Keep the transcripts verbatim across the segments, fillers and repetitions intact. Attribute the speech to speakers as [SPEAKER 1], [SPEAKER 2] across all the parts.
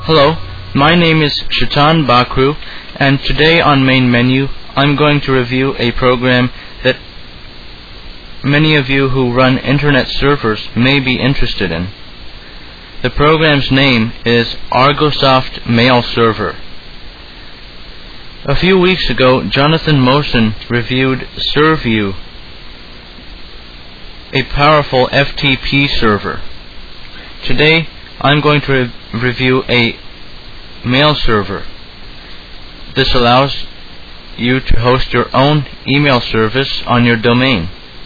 [SPEAKER 1] Hello, my name is Shaitan Bakru, and today on Main Menu I'm going to review a program that many of you who run internet servers may be interested in. The program's name is Argosoft Mail Server. A few weeks ago, Jonathan Mosen reviewed ServU, a powerful F T P server. Today, I'm going to re- review a mail server. This allows you to host your own email service on your domain.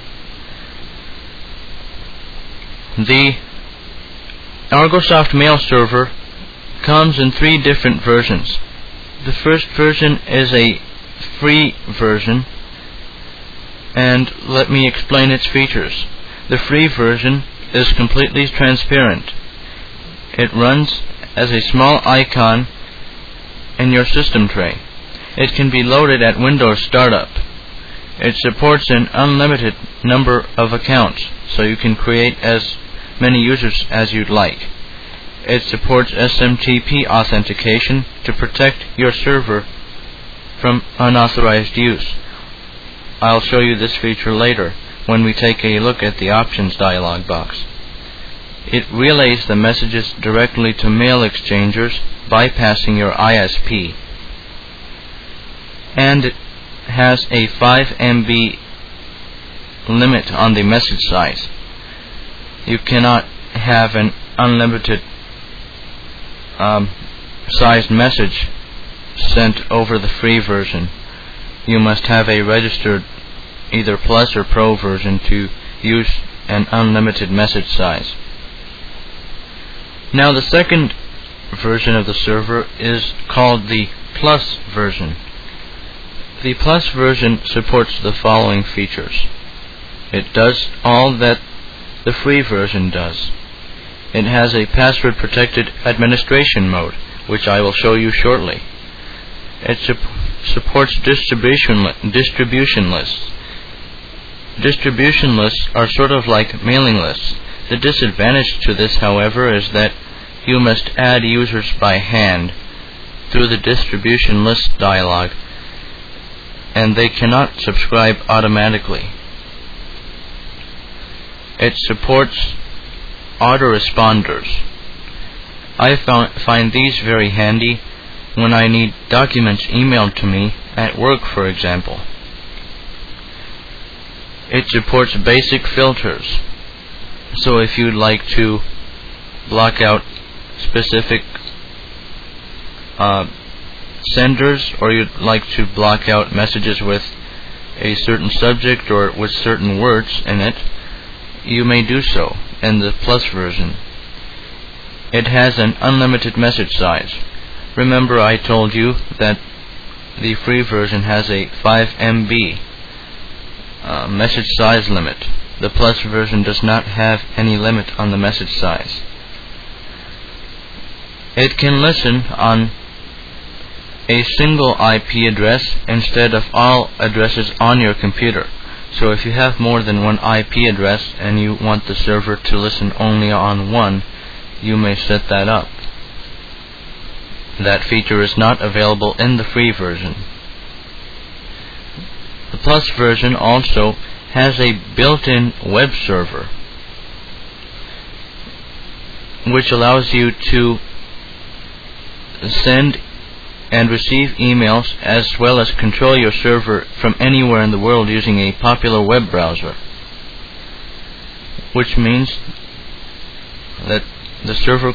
[SPEAKER 1] The Argosoft Mail Server comes in three different versions. The first version is a free version, and let me explain its features. The free version is completely transparent. It runs as a small icon in your system tray. It can be loaded at Windows startup. It supports an unlimited number of accounts, so you can create as many users as you'd like. It supports S M T P authentication to protect your server from unauthorized use. I'll show you this feature later when we take a look at the options dialog box. It relays the messages directly to mail exchangers, bypassing your I S P. And it has a five megabyte limit on the message size. You cannot have an unlimited um, sized message sent over the free version. You must have a registered either Plus or Pro version to use an unlimited message size. Now, the second version of the server is called the Plus version. The Plus version supports the following features. It does all that the free version does. It has a password-protected administration mode, which I will show you shortly. It su- supports distribution, li- distribution lists. Distribution lists are sort of like mailing lists. The disadvantage to this, however, is that you must add users by hand through the distribution list dialog, and they cannot subscribe automatically. It supports autoresponders. I found, find these very handy when I need documents emailed to me at work, for example. It supports basic filters. So if you'd like to block out specific uh, senders, or you'd like to block out messages with a certain subject or with certain words in it, you may do so in the Plus version. It has an unlimited message size. Remember, I told you that the free version has a five megabyte uh, message size limit. The Plus version does not have any limit on the message size. It can listen on a single I P address instead of all addresses on your computer. So if you have more than one I P address and you want the server to listen only on one, you may set that up. That feature is not available in the free version. The Plus version also has a built-in web server, which allows you to send and receive emails as well as control your server from anywhere in the world using a popular web browser, which means that the server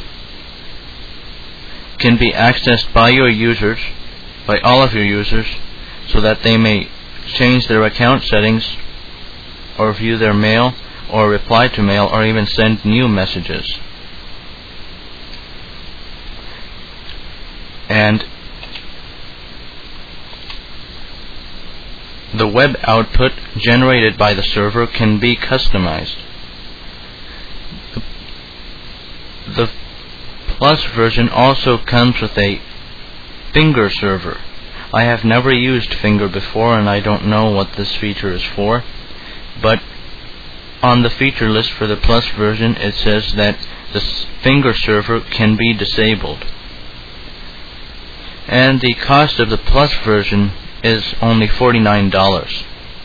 [SPEAKER 1] can be accessed by your users, by all of your users, so that they may change their account settings or view their mail or reply to mail or even send new messages. And the web output generated by the server can be customized. The Plus version also comes with a Finger server. I have never used Finger before, and I don't know what this feature is for, but on the feature list for the Plus version it says that the Finger server can be disabled. and the cost of the Plus version is only forty-nine dollars.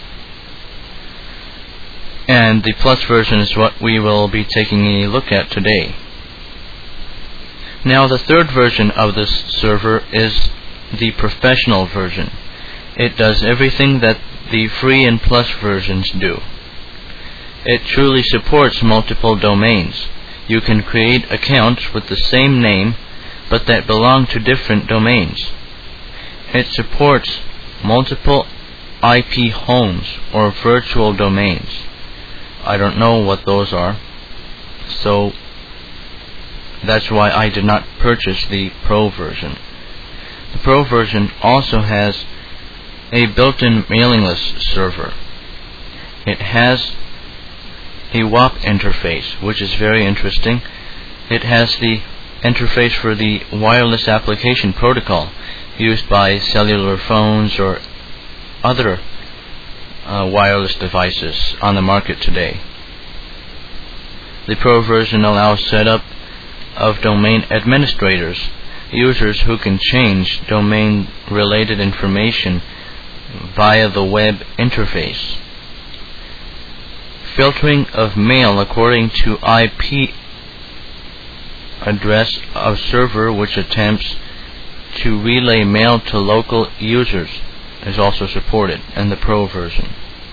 [SPEAKER 1] And the Plus version is what we will be taking a look at today. Now, the third version of this server is the professional version. It does everything that the free and Plus versions do. It truly supports multiple domains. You can create accounts with the same name, but that belong to different domains. It supports multiple I P homes or virtual domains. I don't know what those are, so that's why I did not purchase the Pro version. The Pro version also has a built-in mailing list server. It has a W A P interface, which is very interesting. It has the interface for the wireless application protocol used by cellular phones or other uh, wireless devices on the market today. The Pro version allows setup of domain administrators, users who can change domain-related information via the web interface. Filtering of mail according to I P address of server which attempts to relay mail to local users is also supported in the Pro version.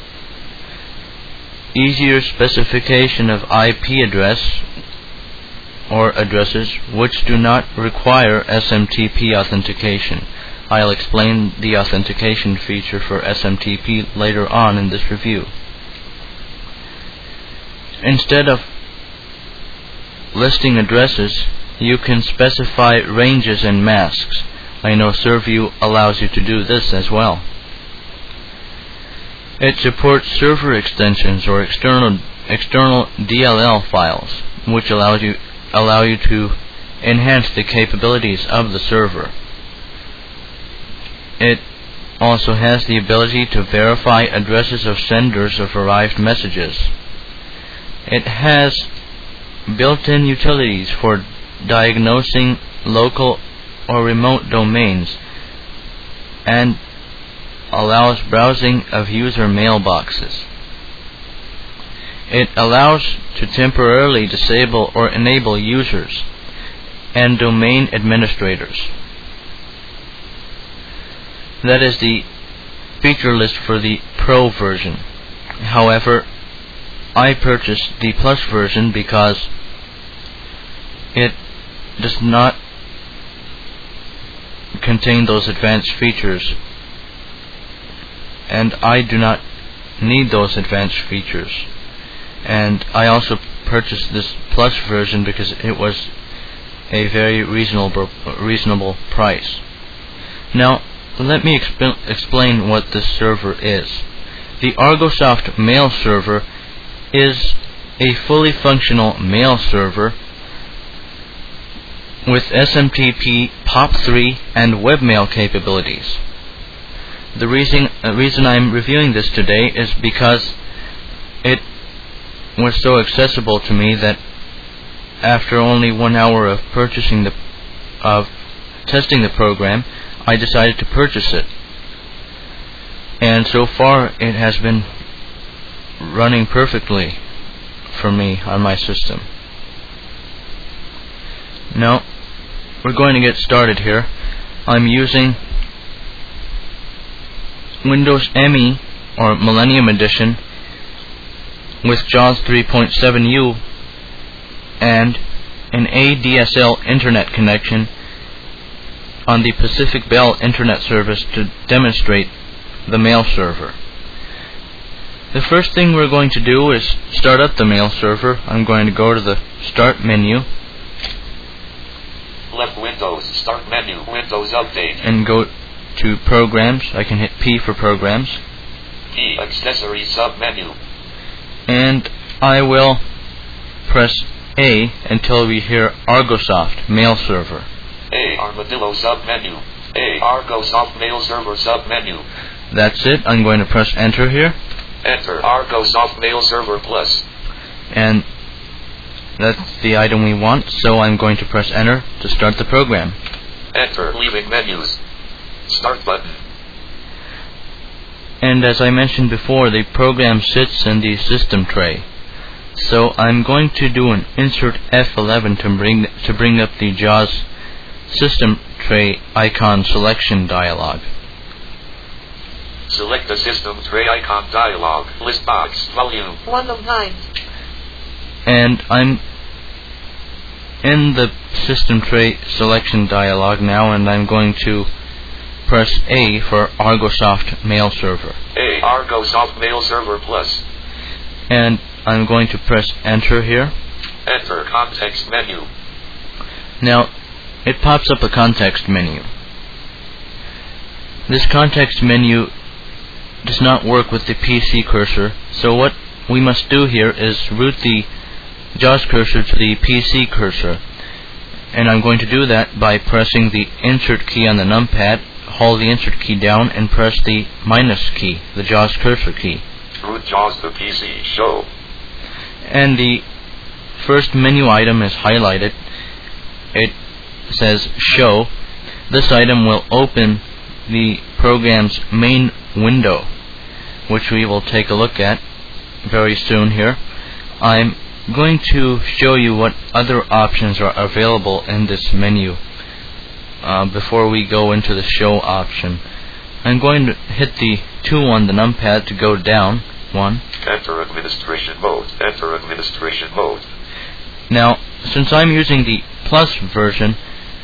[SPEAKER 1] Easier specification of I P address or addresses which do not require S M T P authentication. I'll explain the authentication feature for S M T P later on in this review. Instead of listing addresses, you can specify ranges and masks. I know ServView allows you to do this as well. It supports server extensions or external external D L L files, which allows you allow you to enhance the capabilities of the server. It also has the ability to verify addresses of senders of arrived messages. It has built-in utilities for diagnosing local or remote domains and allows browsing of user mailboxes. It allows to temporarily disable or enable users and domain administrators. That is the feature list for the Pro version. However, I purchased the Plus version because it does not contain those advanced features, and I do not need those advanced features. And I also purchased this Plus version because it was a very reasonable reasonable price. Now, let me exp- explain what this server is. The Argosoft mail server is a fully functional mail server with S M T P, P O P three, and webmail capabilities. The reason, uh, reason I'm reviewing this today is because it was so accessible to me that after only one hour of purchasing the of testing the program, I decided to purchase it. And so far it has been running perfectly for me on my system. Now, we're going to get started here. I'm using Windows M E or Millennium Edition with JAWS three point seven U and an A D S L internet connection on the Pacific Bell internet service to demonstrate the mail server. The first thing we're going to do is start up the mail server. I'm going to go to the Start menu.
[SPEAKER 2] Left Windows, Start menu, Windows Update.
[SPEAKER 1] And go to Programs. I can hit P for Programs.
[SPEAKER 2] P, Accessory Submenu.
[SPEAKER 1] And I will press A until we hear Argosoft Mail Server.
[SPEAKER 2] A, Armadillo Submenu. A, Argosoft Mail Server Submenu.
[SPEAKER 1] That's it. I'm going to press Enter here.
[SPEAKER 2] Enter, Argosoft Mail Server Plus.
[SPEAKER 1] And that's the item we want, so I'm going to press Enter to start the program.
[SPEAKER 2] Enter, leaving menus. Start button.
[SPEAKER 1] And as I mentioned before, the program sits in the system tray. So I'm going to do an insert F eleven to bring to bring up the JAWS system tray icon selection dialog.
[SPEAKER 2] Select the system tray icon dialog. List box. Volume.
[SPEAKER 3] One of nine.
[SPEAKER 1] And I'm in the system tray selection dialog now, and I'm going to press A for Argosoft Mail Server.
[SPEAKER 2] A. Argosoft Mail Server Plus.
[SPEAKER 1] And I'm going to press Enter here.
[SPEAKER 2] Enter context menu.
[SPEAKER 1] Now, it pops up a context menu. This context menu does not work with the P C cursor, so what we must do here is route the JAWS cursor to the P C cursor. And I'm going to do that by pressing the Insert key on the numpad, hold the Insert key down, and press the minus key, the JAWS cursor key.
[SPEAKER 2] Root JAWS to P C. Show.
[SPEAKER 1] And the first menu item is highlighted. It says Show. This item will open the program's main window, which we will take a look at very soon here. I'm going to show you what other options are available in this menu uh, before we go into the Show option. I'm going to hit the two on the numpad to go down. One.
[SPEAKER 2] Enter administration mode. Enter administration mode.
[SPEAKER 1] Now, since I'm using the Plus version,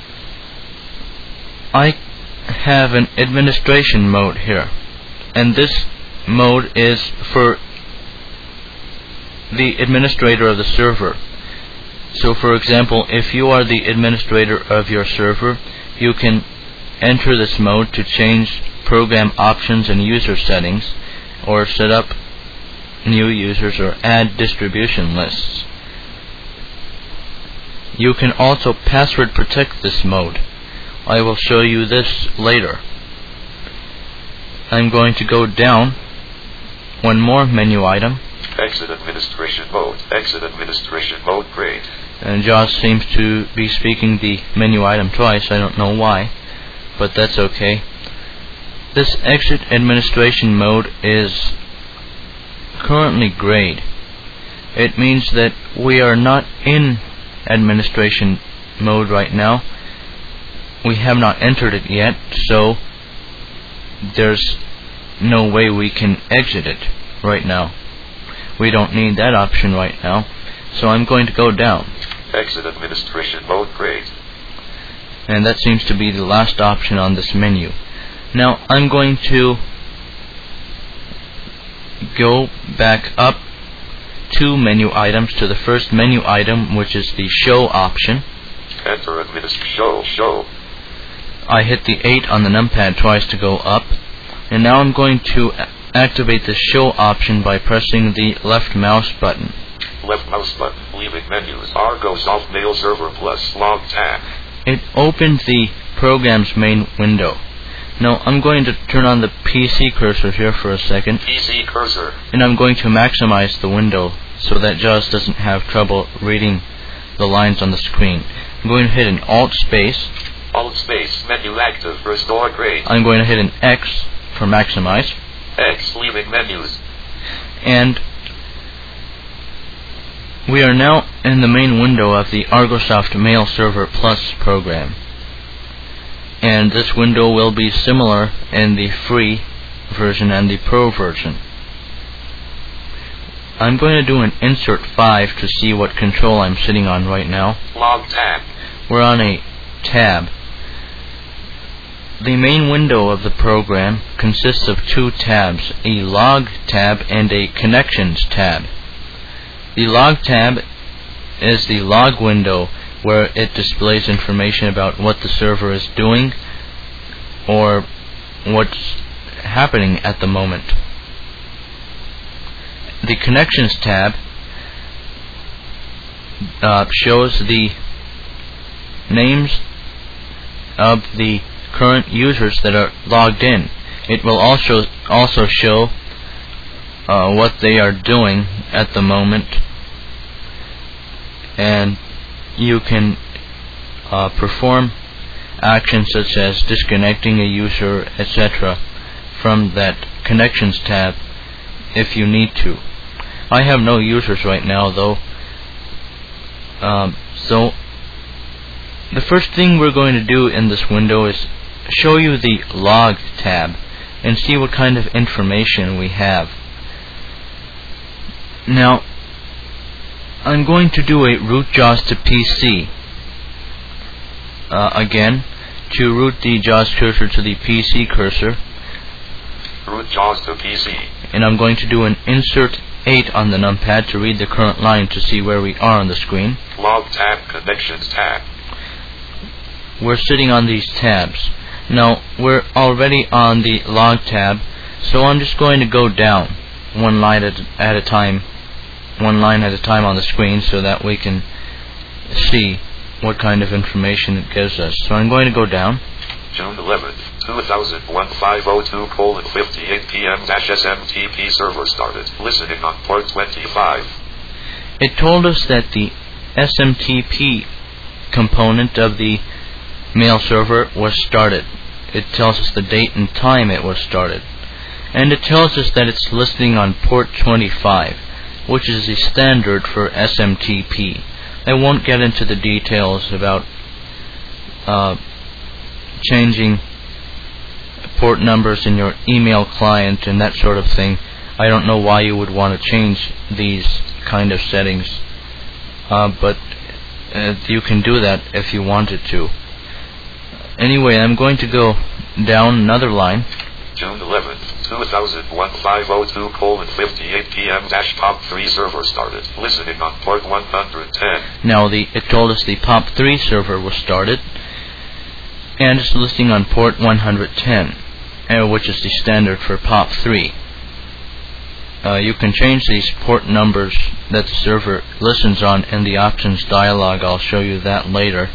[SPEAKER 1] I have an administration mode here, and this mode is for the administrator of the server. So, for example, if you are the administrator of your server, you can enter this mode to change program options and user settings, or set up new users, or add distribution lists. You can also password protect this mode. I will show you this later. I'm going to go down one more menu item.
[SPEAKER 2] Exit administration mode. Exit administration mode. Great.
[SPEAKER 1] And JAWS seems to be speaking the menu item twice. I don't know why, but that's okay. This exit administration mode is currently grayed. It means that we are not in administration mode right now. We have not entered it yet, so there's no way we can exit it right now. We don't need that option right now, so I'm going to go down.
[SPEAKER 2] Exit administration mode. Great.
[SPEAKER 1] And that seems to be the last option on this menu. Now I'm going to go back up two menu items to the first menu item, which is the Show option.
[SPEAKER 2] Enter administration. Show. Show.
[SPEAKER 1] I hit the eight on the numpad twice to go up, and now I'm going to activate the Show option by pressing the left mouse button.
[SPEAKER 2] Left mouse button. Leaving menus. Argosoft Mail Server Plus. Log tab.
[SPEAKER 1] It opened the program's main window. Now I'm going to turn on the P C cursor here for a second.
[SPEAKER 2] P C cursor.
[SPEAKER 1] And I'm going to maximize the window so that JAWS doesn't have trouble reading the lines on the screen. I'm going to hit an Alt space.
[SPEAKER 2] Alt space. Menu active. Restore grade.
[SPEAKER 1] I'm going to hit an X for maximize.
[SPEAKER 2] X. Leaving menus.
[SPEAKER 1] And we are now in the main window of the Argosoft Mail Server Plus program. And this window will be similar in the free version and the pro version. I'm going to do an insert five to see what control I'm sitting on right now.
[SPEAKER 2] Log tab.
[SPEAKER 1] We're on a tab. The main window of the program consists of two tabs, a log tab and a connections tab. The log tab is the log window where it displays information about what the server is doing or what's happening at the moment. The Connections tab uh, shows the names of the current users that are logged in. It will also also show uh, what they are doing at the moment, and you can uh, perform actions such as disconnecting a user, et cetera from that Connections tab if you need to. I have no users right now though. Um, so the first thing we're going to do in this window is show you the Log tab and see what kind of information we have. Now I'm going to do a root JAWS to P C. Uh, again, to route the JAWS cursor to the P C cursor,
[SPEAKER 2] Root JAWS to P C.
[SPEAKER 1] and I'm going to do an insert eight on the numpad to read the current line to see where we are on the screen.
[SPEAKER 2] Log tab, Connections tab.
[SPEAKER 1] We're sitting on these tabs. Now we're already on the Log tab, so I'm just going to go down one line at, at a time, one line at a time on the screen so that we can see what kind of information it gives us. So I'm going to go down.
[SPEAKER 2] June eleventh, two thousand one, five oh two colon fifty-eight p.m. S M T P server started. Listening on port twenty-five.
[SPEAKER 1] It told us that the S M T P component of the mail server was started. It tells us the date and time it was started. And it tells us that it's listening on port twenty-five, which is the standard for S M T P. I won't get into the details about uh, changing port numbers in your email client and that sort of thing. I don't know why you would want to change these kind of settings, uh, but uh, you can do that if you wanted to. Anyway, I'm going to go down another line.
[SPEAKER 2] June eleventh, two thousand one, five oh two colon fifty-eight p.m. dash pop three server started. Listening on port one hundred ten.
[SPEAKER 1] Now the it told us the pop three server was started, and it's listening on port one hundred ten, uh, which is the standard for pop three. Uh, you can change these port numbers that the server listens on in the options dialog. I'll show you that later.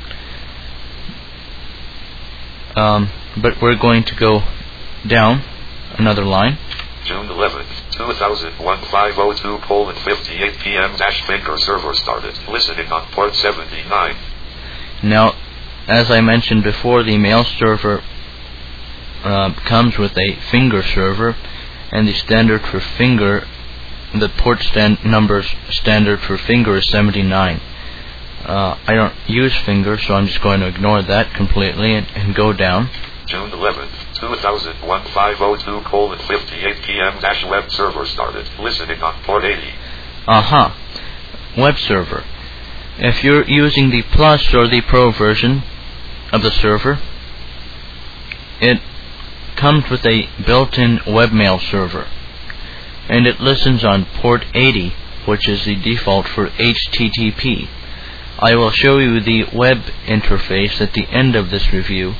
[SPEAKER 1] Um, but we're going to go down another line.
[SPEAKER 2] June eleventh, two thousand one, five oh two colon fifty-eight p.m. dash finger server started. Listening on port seventy-nine.
[SPEAKER 1] Now, as I mentioned before, the mail server uh, comes with a finger server, and the standard for finger, the port stand numbers standard for finger is seventy-nine. Uh, I don't use finger, so I'm just going to ignore that completely and, and go down.
[SPEAKER 2] June eleventh, two thousand one, five oh two colon fifty-eight p.m. dash web server started. Listening on port eighty.
[SPEAKER 1] Aha. Web server. If you're using the Plus or the Pro version of the server, it comes with a built-in webmail server, and it listens on port eighty, which is the default for H T T P. I will show you the web interface at the end of this review.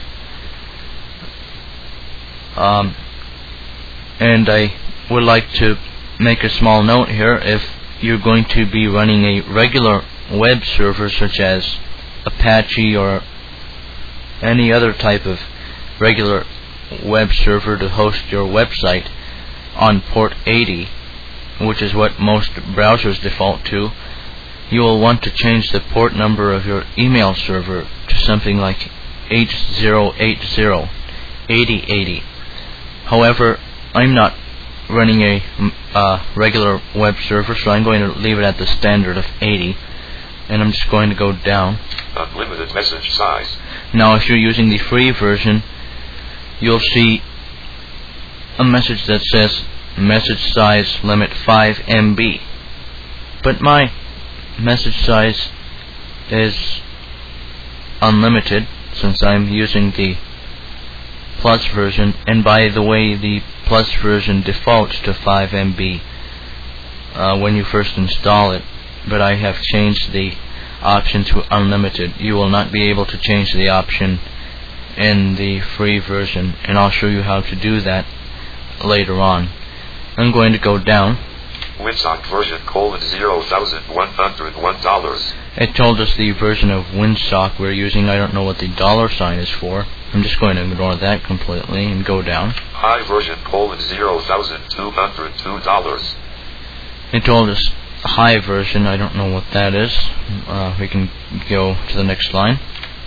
[SPEAKER 1] Um, and I would like to make a small note here. If you're going to be running a regular web server such as Apache or any other type of regular web server to host your website on port eighty, which is what most browsers default to, you will want to change the port number of your email server to something like H zero eight zero, eighty eighty. However, I'm not running a uh, regular web server, so I'm going to leave it at the standard of eighty, and I'm just going to go down.
[SPEAKER 2] Unlimited message size.
[SPEAKER 1] Now, if you're using the free version, you'll see a message that says message size limit five M B. But my message size is unlimited since I'm using the Plus version, and by the way, the Plus version defaults to five M B uh, when you first install it, but I have changed the option to unlimited. You will not be able to change the option in the free version, and I'll show you how to do that later on. I'm going to go down.
[SPEAKER 2] Winsock version colon zero thousand one hundred one dollars.
[SPEAKER 1] It told us the version of Winsock we're using. I don't know what the dollar sign is for. I'm just going to ignore that completely and go down.
[SPEAKER 2] High version colon zero thousand two hundred two dollars.
[SPEAKER 1] It told us high version. I don't know what that is. Uh, we can go to the next line.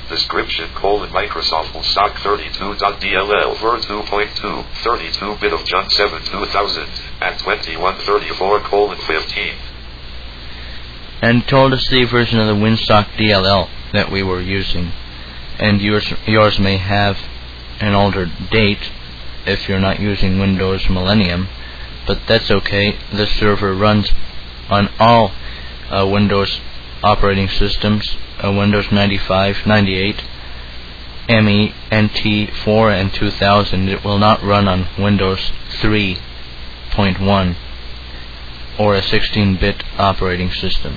[SPEAKER 2] Description colon Microsoft will stock thirty-two dot D L L ver two point two, thirty-two bit of Jun seven two thousand, at twenty-one thirty-four colon fifteen.
[SPEAKER 1] And told us the version of the Winstock D L L that we were using. And yours, yours may have an older date if you're not using Windows Millennium, but that's okay. This server runs on all uh, Windows operating systems, uh, Windows ninety-five, ninety-eight, M E, N T four, and two thousand. It will not run on Windows three point one or a sixteen bit operating system.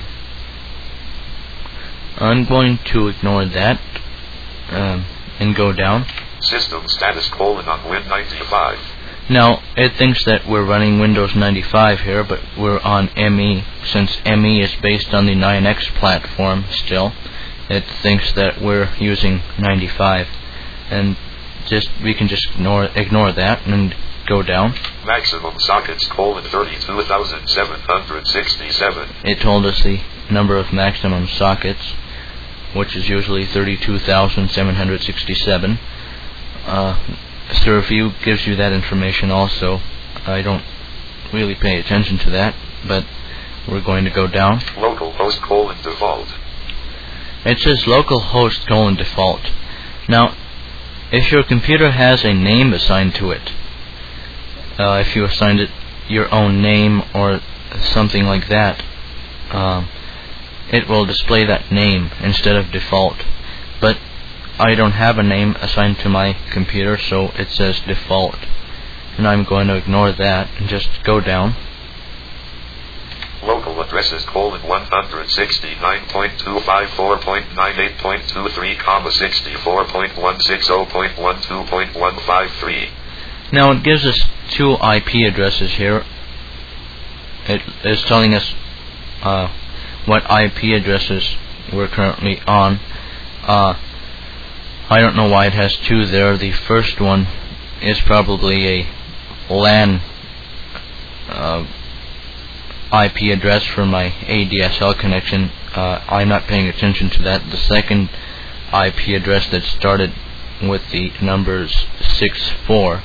[SPEAKER 1] I'm going to ignore that um, and go down.
[SPEAKER 2] System status colon on Win ninety-five.
[SPEAKER 1] Now, it thinks that we're running Windows ninety-five here, but we're on M E. Since M E is based on the nine X platform still, it thinks that we're using ninety-five. And just we can just ignore, ignore that and go down.
[SPEAKER 2] Maximum sockets colon thirty-two thousand seven hundred sixty-seven.
[SPEAKER 1] It told us the number of maximum sockets, which is usually thirty-two thousand seven hundred sixty-seven. Uh, ServView gives you that information also. I don't really pay attention to that, but we're going to go down.
[SPEAKER 2] Localhost colon default.
[SPEAKER 1] It says localhost colon default. Now, if your computer has a name assigned to it, uh, if you assigned it your own name or something like that, uh, it will display that name instead of default. But I don't have a name assigned to my computer, so it says default. And I'm going to ignore that and just go down.
[SPEAKER 2] Local addresses colon one sixty-nine dot two fifty-four dot ninety-eight dot twenty-three, sixty-four dot one sixty dot twelve dot one fifty-three.
[SPEAKER 1] Now it gives us two I P addresses here. It is telling us uh, what I P addresses we're currently on. Uh, I don't know why it has two there. The first one is probably a LAN uh, I P address for my A D S L connection. Uh, I'm not paying attention to that. The second I P address that started with the numbers six four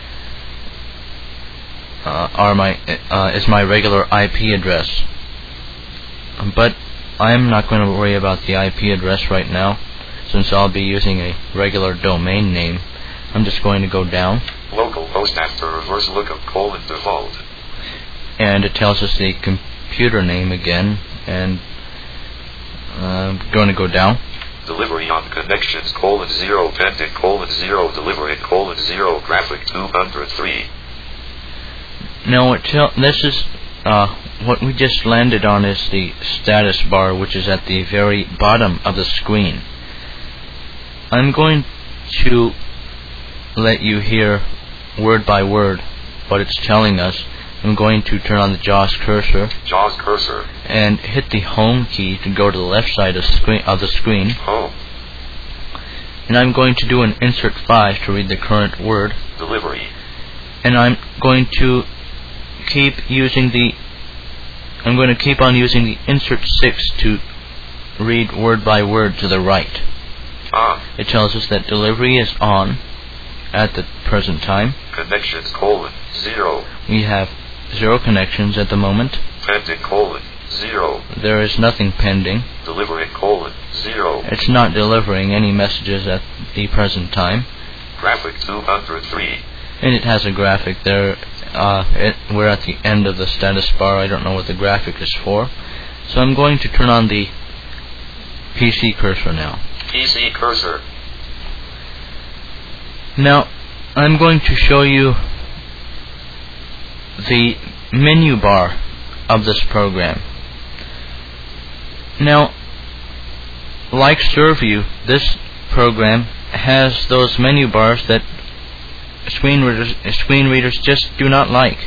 [SPEAKER 1] uh, are my uh, is my regular I P address. But I'm not going to worry about the I P address right now, since I'll be using a regular domain name. I'm just going to go down.
[SPEAKER 2] Localhost after reverse lookup colon default.
[SPEAKER 1] And it tells us the computer name again, and uh, I'm going to go down.
[SPEAKER 2] Delivery on connections colon zero pending colon zero delivery colon zero graphic two hundred three.
[SPEAKER 1] Now it tell this is uh, what we just landed on is the status bar, which is at the very bottom of the screen. I'm going to let you hear word by word what it's telling us. I'm going to turn on the JAWS cursor.
[SPEAKER 2] JAWS cursor.
[SPEAKER 1] And hit the home key to go to the left side of, screen, of the screen.
[SPEAKER 2] Home.
[SPEAKER 1] And I'm going to do an insert five to read the current word.
[SPEAKER 2] Delivery.
[SPEAKER 1] And I'm going to keep using the I'm going to keep on using the insert six to read word by word to the right.
[SPEAKER 2] On.
[SPEAKER 1] It tells us that delivery is on at the present time.
[SPEAKER 2] Connections colon zero.
[SPEAKER 1] We have zero connections at the moment.
[SPEAKER 2] Pending colon zero.
[SPEAKER 1] There is nothing pending.
[SPEAKER 2] Delivering colon zero.
[SPEAKER 1] It's not delivering any messages at the present time.
[SPEAKER 2] Graphic two hundred three.
[SPEAKER 1] And it has a graphic there. Uh, it, we're at the end of the status bar. I don't know what the graphic is for. So I'm going to turn on the P C cursor now.
[SPEAKER 2] P C cursor.
[SPEAKER 1] Now, I'm going to show you the menu bar of this program. Now, like ServView, this program has those menu bars that screen readers, screen readers just do not like.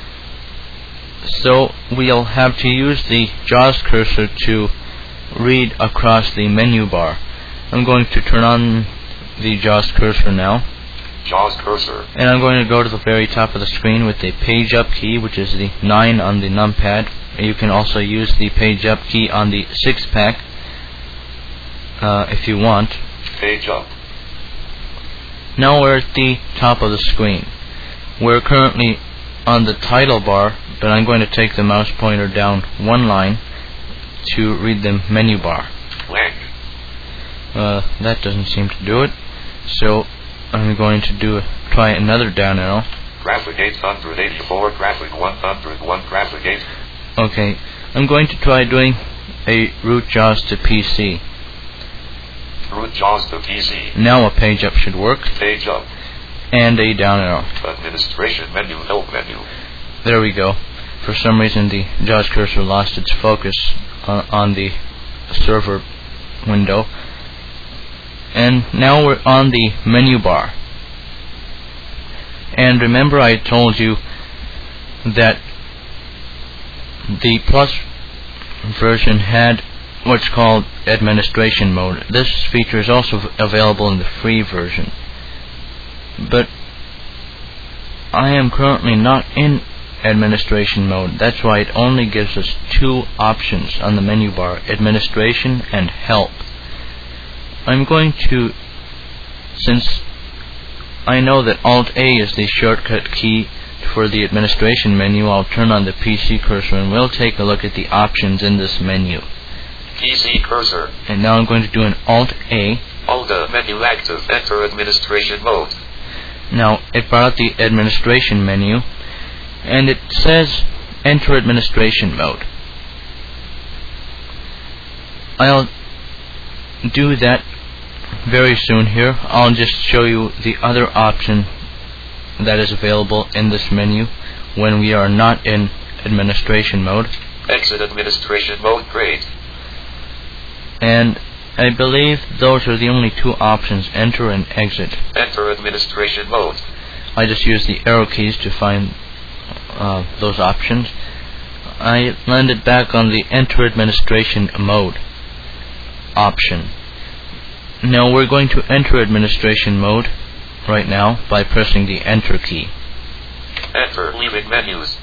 [SPEAKER 1] So we'll have to use the JAWS cursor to read across the menu bar. I'm going to turn on the JAWS cursor now.
[SPEAKER 2] JAWS cursor.
[SPEAKER 1] And I'm going to go to the very top of the screen with the page up key, which is the nine on the numpad. You can also use the page up key on the six pack uh, if you want.
[SPEAKER 2] Page up.
[SPEAKER 1] Now we're at the top of the screen. We're currently on the title bar, but I'm going to take the mouse pointer down one line to read the menu bar.
[SPEAKER 2] Blank.
[SPEAKER 1] Uh, that doesn't seem to do it, so I'm going to do a, try another down arrow.
[SPEAKER 2] Graphic eight hundred eighty-four, graphic one hundred one, graphic eight.
[SPEAKER 1] Okay, I'm going to try doing a root JAWS to P C.
[SPEAKER 2] Root JAWS to P C.
[SPEAKER 1] Now a page up should work.
[SPEAKER 2] Page up.
[SPEAKER 1] And a down arrow.
[SPEAKER 2] Administration menu, help menu.
[SPEAKER 1] There we go. For some reason the JAWS cursor lost its focus on, on the server window. And now we're on the menu bar. And remember I told you that the Plus version had what's called administration mode. This feature is also available in the free version. But I am currently not in administration mode. That's why it only gives us two options on the menu bar, administration and help. I'm going to, since I know that Alt A is the shortcut key for the administration menu, I'll turn on the P C cursor and we'll take a look at the options in this menu.
[SPEAKER 2] P C cursor.
[SPEAKER 1] And now I'm going to do an Alt A.
[SPEAKER 2] Alt A menu active, enter administration mode.
[SPEAKER 1] Now it brought up the administration menu and it says enter administration mode. I'll do that very soon here. I'll just show you the other option that is available in this menu when we are not in administration mode.
[SPEAKER 2] Exit administration mode, great.
[SPEAKER 1] And I believe those are the only two options, enter and exit.
[SPEAKER 2] Enter administration mode.
[SPEAKER 1] I just use the arrow keys to find uh, those options. I landed back on the enter administration mode option. Now we're going to enter administration mode right now by pressing the enter key.
[SPEAKER 2] Enter, leaving menus.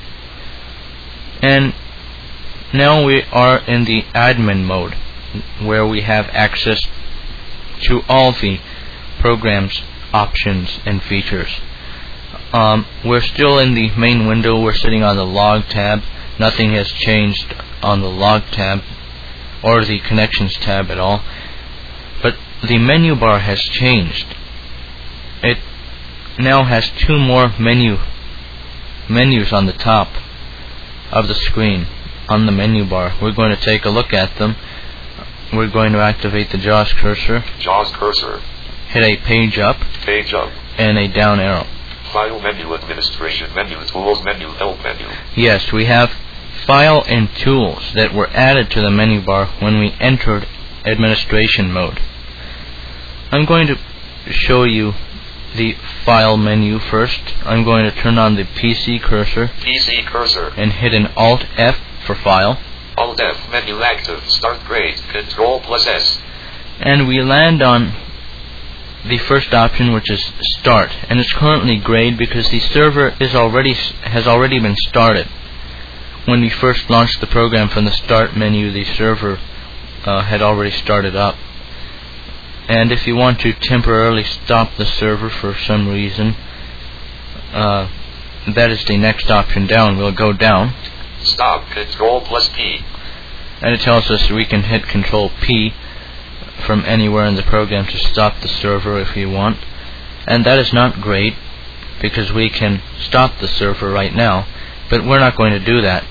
[SPEAKER 1] And now we are in the admin mode, where we have access to all the program's options and features. Um, we're still in the main window. We're sitting on the log tab. Nothing has changed on the log tab or the connections tab at all. But the menu bar has changed. It now has two more menu menus on the top of the screen on the menu bar. We're going to take a look at them. We're going to activate the JAWS cursor.
[SPEAKER 2] JAWS cursor.
[SPEAKER 1] Hit a page up.
[SPEAKER 2] Page up.
[SPEAKER 1] And a down arrow.
[SPEAKER 2] File menu, administration menu, tools menu, help menu.
[SPEAKER 1] Yes, we have file and tools that were added to the menu bar when we entered administration mode. I'm going to show you the file menu first. I'm going to turn on the P C cursor.
[SPEAKER 2] P C cursor.
[SPEAKER 1] And hit an Alt F for file.
[SPEAKER 2] Alt F, menu active, start grade, Control plus S.
[SPEAKER 1] And we land on the first option, which is start, and it's currently grayed because the server is already has already been started. When we first launched the program from the start menu, the server uh, had already started up. And if you want to temporarily stop the server for some reason, uh, that is the next option down. We'll go down.
[SPEAKER 2] Stop, Control plus P.
[SPEAKER 1] And it tells us we can hit Control P from anywhere in the program to stop the server if we want. And that is not great because we can stop the server right now, but we're not going to do that.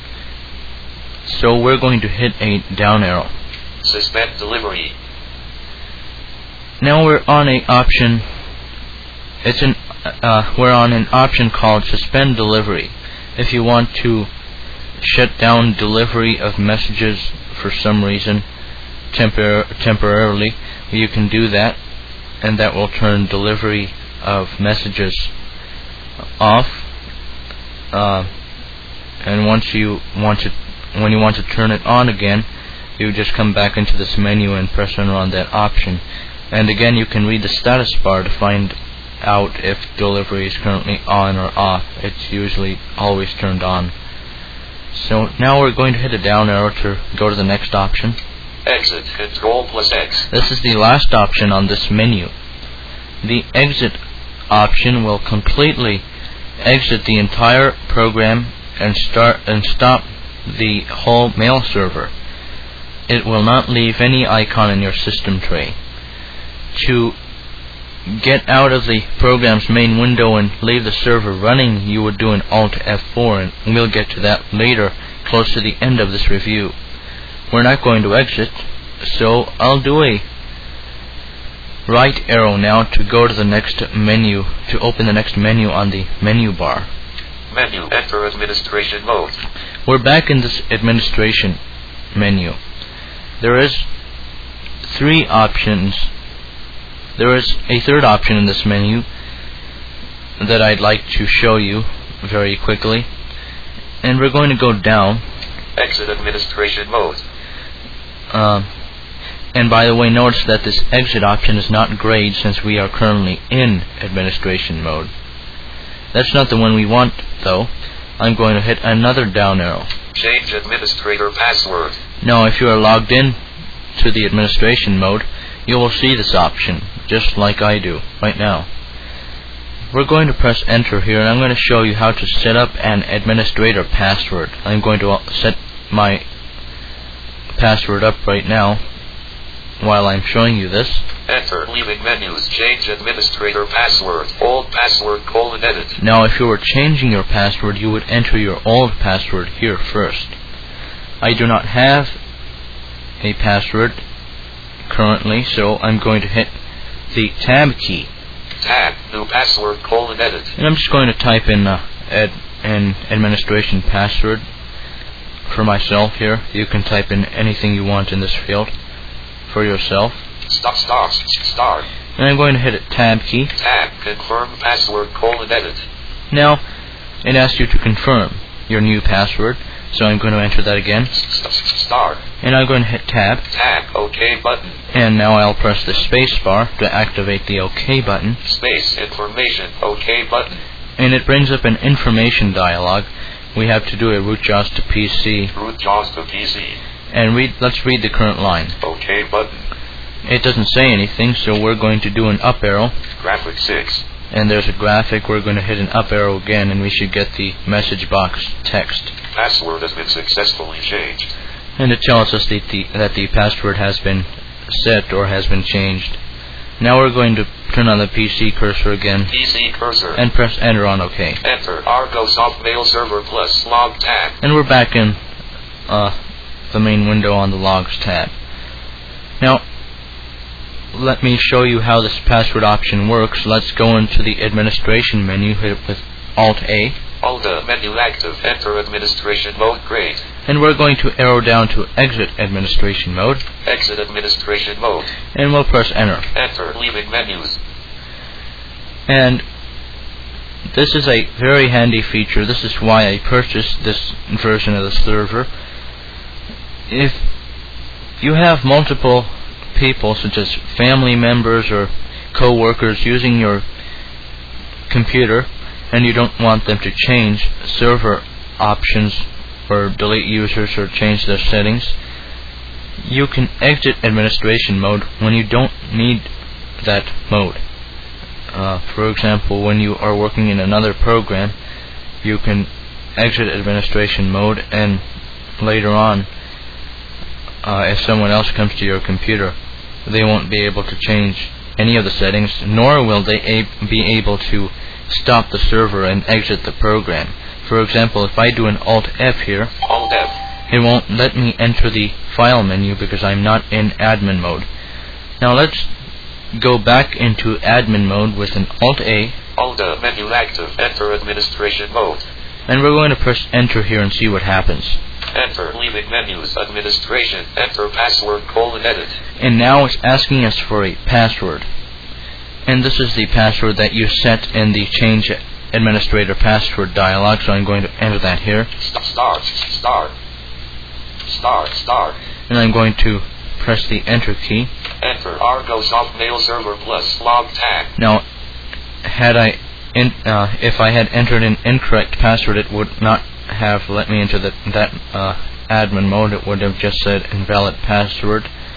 [SPEAKER 1] So we're going to hit a down arrow.
[SPEAKER 2] Suspend delivery.
[SPEAKER 1] Now we're on a option. It's an uh, we're on an option called suspend delivery. If you want to shut down delivery of messages for some reason, Tempor temporarily, you can do that, and that will turn delivery of messages off. Uh, and once you want to, when you want to turn it on again, you just come back into this menu and press enter on that option. And again, you can read the status bar to find out if delivery is currently on or off. It's usually always turned on. So now we're going to hit a down arrow to go to the next option.
[SPEAKER 2] Exit. Control plus X.
[SPEAKER 1] This is the last option on this menu. The exit option will completely exit the entire program and start and stop the whole mail server. It will not leave any icon in your system tray. To get out of the program's main window and leave the server running, you would do an Alt F four, and we'll get to that later, close to the end of this review. We're not going to exit, so I'll do a right arrow now to go to the next menu, to open the next menu on the menu bar.
[SPEAKER 2] Menu. Enter administration mode.
[SPEAKER 1] We're back in this administration menu. There is three options. There is a third option in this menu that I'd like to show you very quickly. And we're going to go down.
[SPEAKER 2] Exit administration mode.
[SPEAKER 1] Uh, and by the way, notice that this exit option is not grayed since we are currently in administration mode. That's not the one we want, though. I'm going to hit another down arrow.
[SPEAKER 2] Change administrator password.
[SPEAKER 1] Now, if you are logged in to the administration mode, you will see this option, just like I do right now. We're going to press enter here, and I'm going to show you how to set up an administrator password. I'm going to set my password up right now while I'm showing you this.
[SPEAKER 2] Enter. Leaving menus. Change administrator password. Old password colon edit.
[SPEAKER 1] Now, if you were changing your password, you would enter your old password here first. I do not have a password currently, so I'm going to hit the tab key.
[SPEAKER 2] Tab. New password colon edit.
[SPEAKER 1] And I'm just going to type in uh, ad, an administration password for myself here. You can type in anything you want in this field for yourself.
[SPEAKER 2] Stop, start, start.
[SPEAKER 1] And I'm going to hit a tab key.
[SPEAKER 2] Tab. Confirm password colon edit.
[SPEAKER 1] Now, it asks you to confirm your new password, so I'm going to enter that again.
[SPEAKER 2] Start.
[SPEAKER 1] And I'm going to hit tab.
[SPEAKER 2] Tab. OK button.
[SPEAKER 1] And now I'll press the space bar to activate the OK button.
[SPEAKER 2] Space. Information. OK button.
[SPEAKER 1] And it brings up an information dialog. We have to do a root JAWS to P C.
[SPEAKER 2] Root JAWS to P C.
[SPEAKER 1] And read, let's read the current line.
[SPEAKER 2] OK button.
[SPEAKER 1] It doesn't say anything, so we're going to do an up arrow.
[SPEAKER 2] Graphic six.
[SPEAKER 1] And there's a graphic. We're going to hit an up arrow again, and we should get the message box text.
[SPEAKER 2] Password has been successfully changed.
[SPEAKER 1] And it tells us that the, that the password has been set or has been changed. Now we're going to turn on the P C cursor again.
[SPEAKER 2] P C cursor.
[SPEAKER 1] And press enter on OK.
[SPEAKER 2] Enter. Argo Soft Mail Server Plus Log tab.
[SPEAKER 1] And we're back in uh, the main window on the Logs tab. Now, let me show you how this password option works. Let's go into the administration menu, hit it with Alt A.
[SPEAKER 2] Alt A menu active. Enter administration mode. Great.
[SPEAKER 1] And we're going to arrow down to exit administration mode.
[SPEAKER 2] Exit administration mode.
[SPEAKER 1] And we'll press enter.
[SPEAKER 2] Enter. Leaving menus.
[SPEAKER 1] And this is a very handy feature. This is why I purchased this version of the server. If you have multiple people, such as family members or co-workers, using your computer, and you don't want them to change server options or delete users or change their settings, you can exit administration mode when you don't need that mode. Uh, for example, when you are working in another program, you can exit administration mode, and later on, uh, if someone else comes to your computer, they won't be able to change any of the settings, nor will they a- be able to stop the server and exit the program. For example, if I do an Alt F here,
[SPEAKER 2] Alt F.
[SPEAKER 1] it won't let me enter the file menu because I'm not in admin mode. Now let's go back into admin mode with an Alt A.
[SPEAKER 2] Alt A menu active. Enter administration mode.
[SPEAKER 1] And we're going to press enter here and see what happens.
[SPEAKER 2] Enter. Leaving menus. Administration. Enter password colon edit.
[SPEAKER 1] And now it's asking us for a password. And this is the password that you set in the change administrator password dialog, so I'm going to enter that here.
[SPEAKER 2] Start. Start. Start. Start. Start.
[SPEAKER 1] And I'm going to press the enter key.
[SPEAKER 2] Enter. Argo Soft Mail Server Plus Log tag.
[SPEAKER 1] Now, had I in, uh, if I had entered an incorrect password, it would not have let me into the, that uh, admin mode. It would have just said invalid password.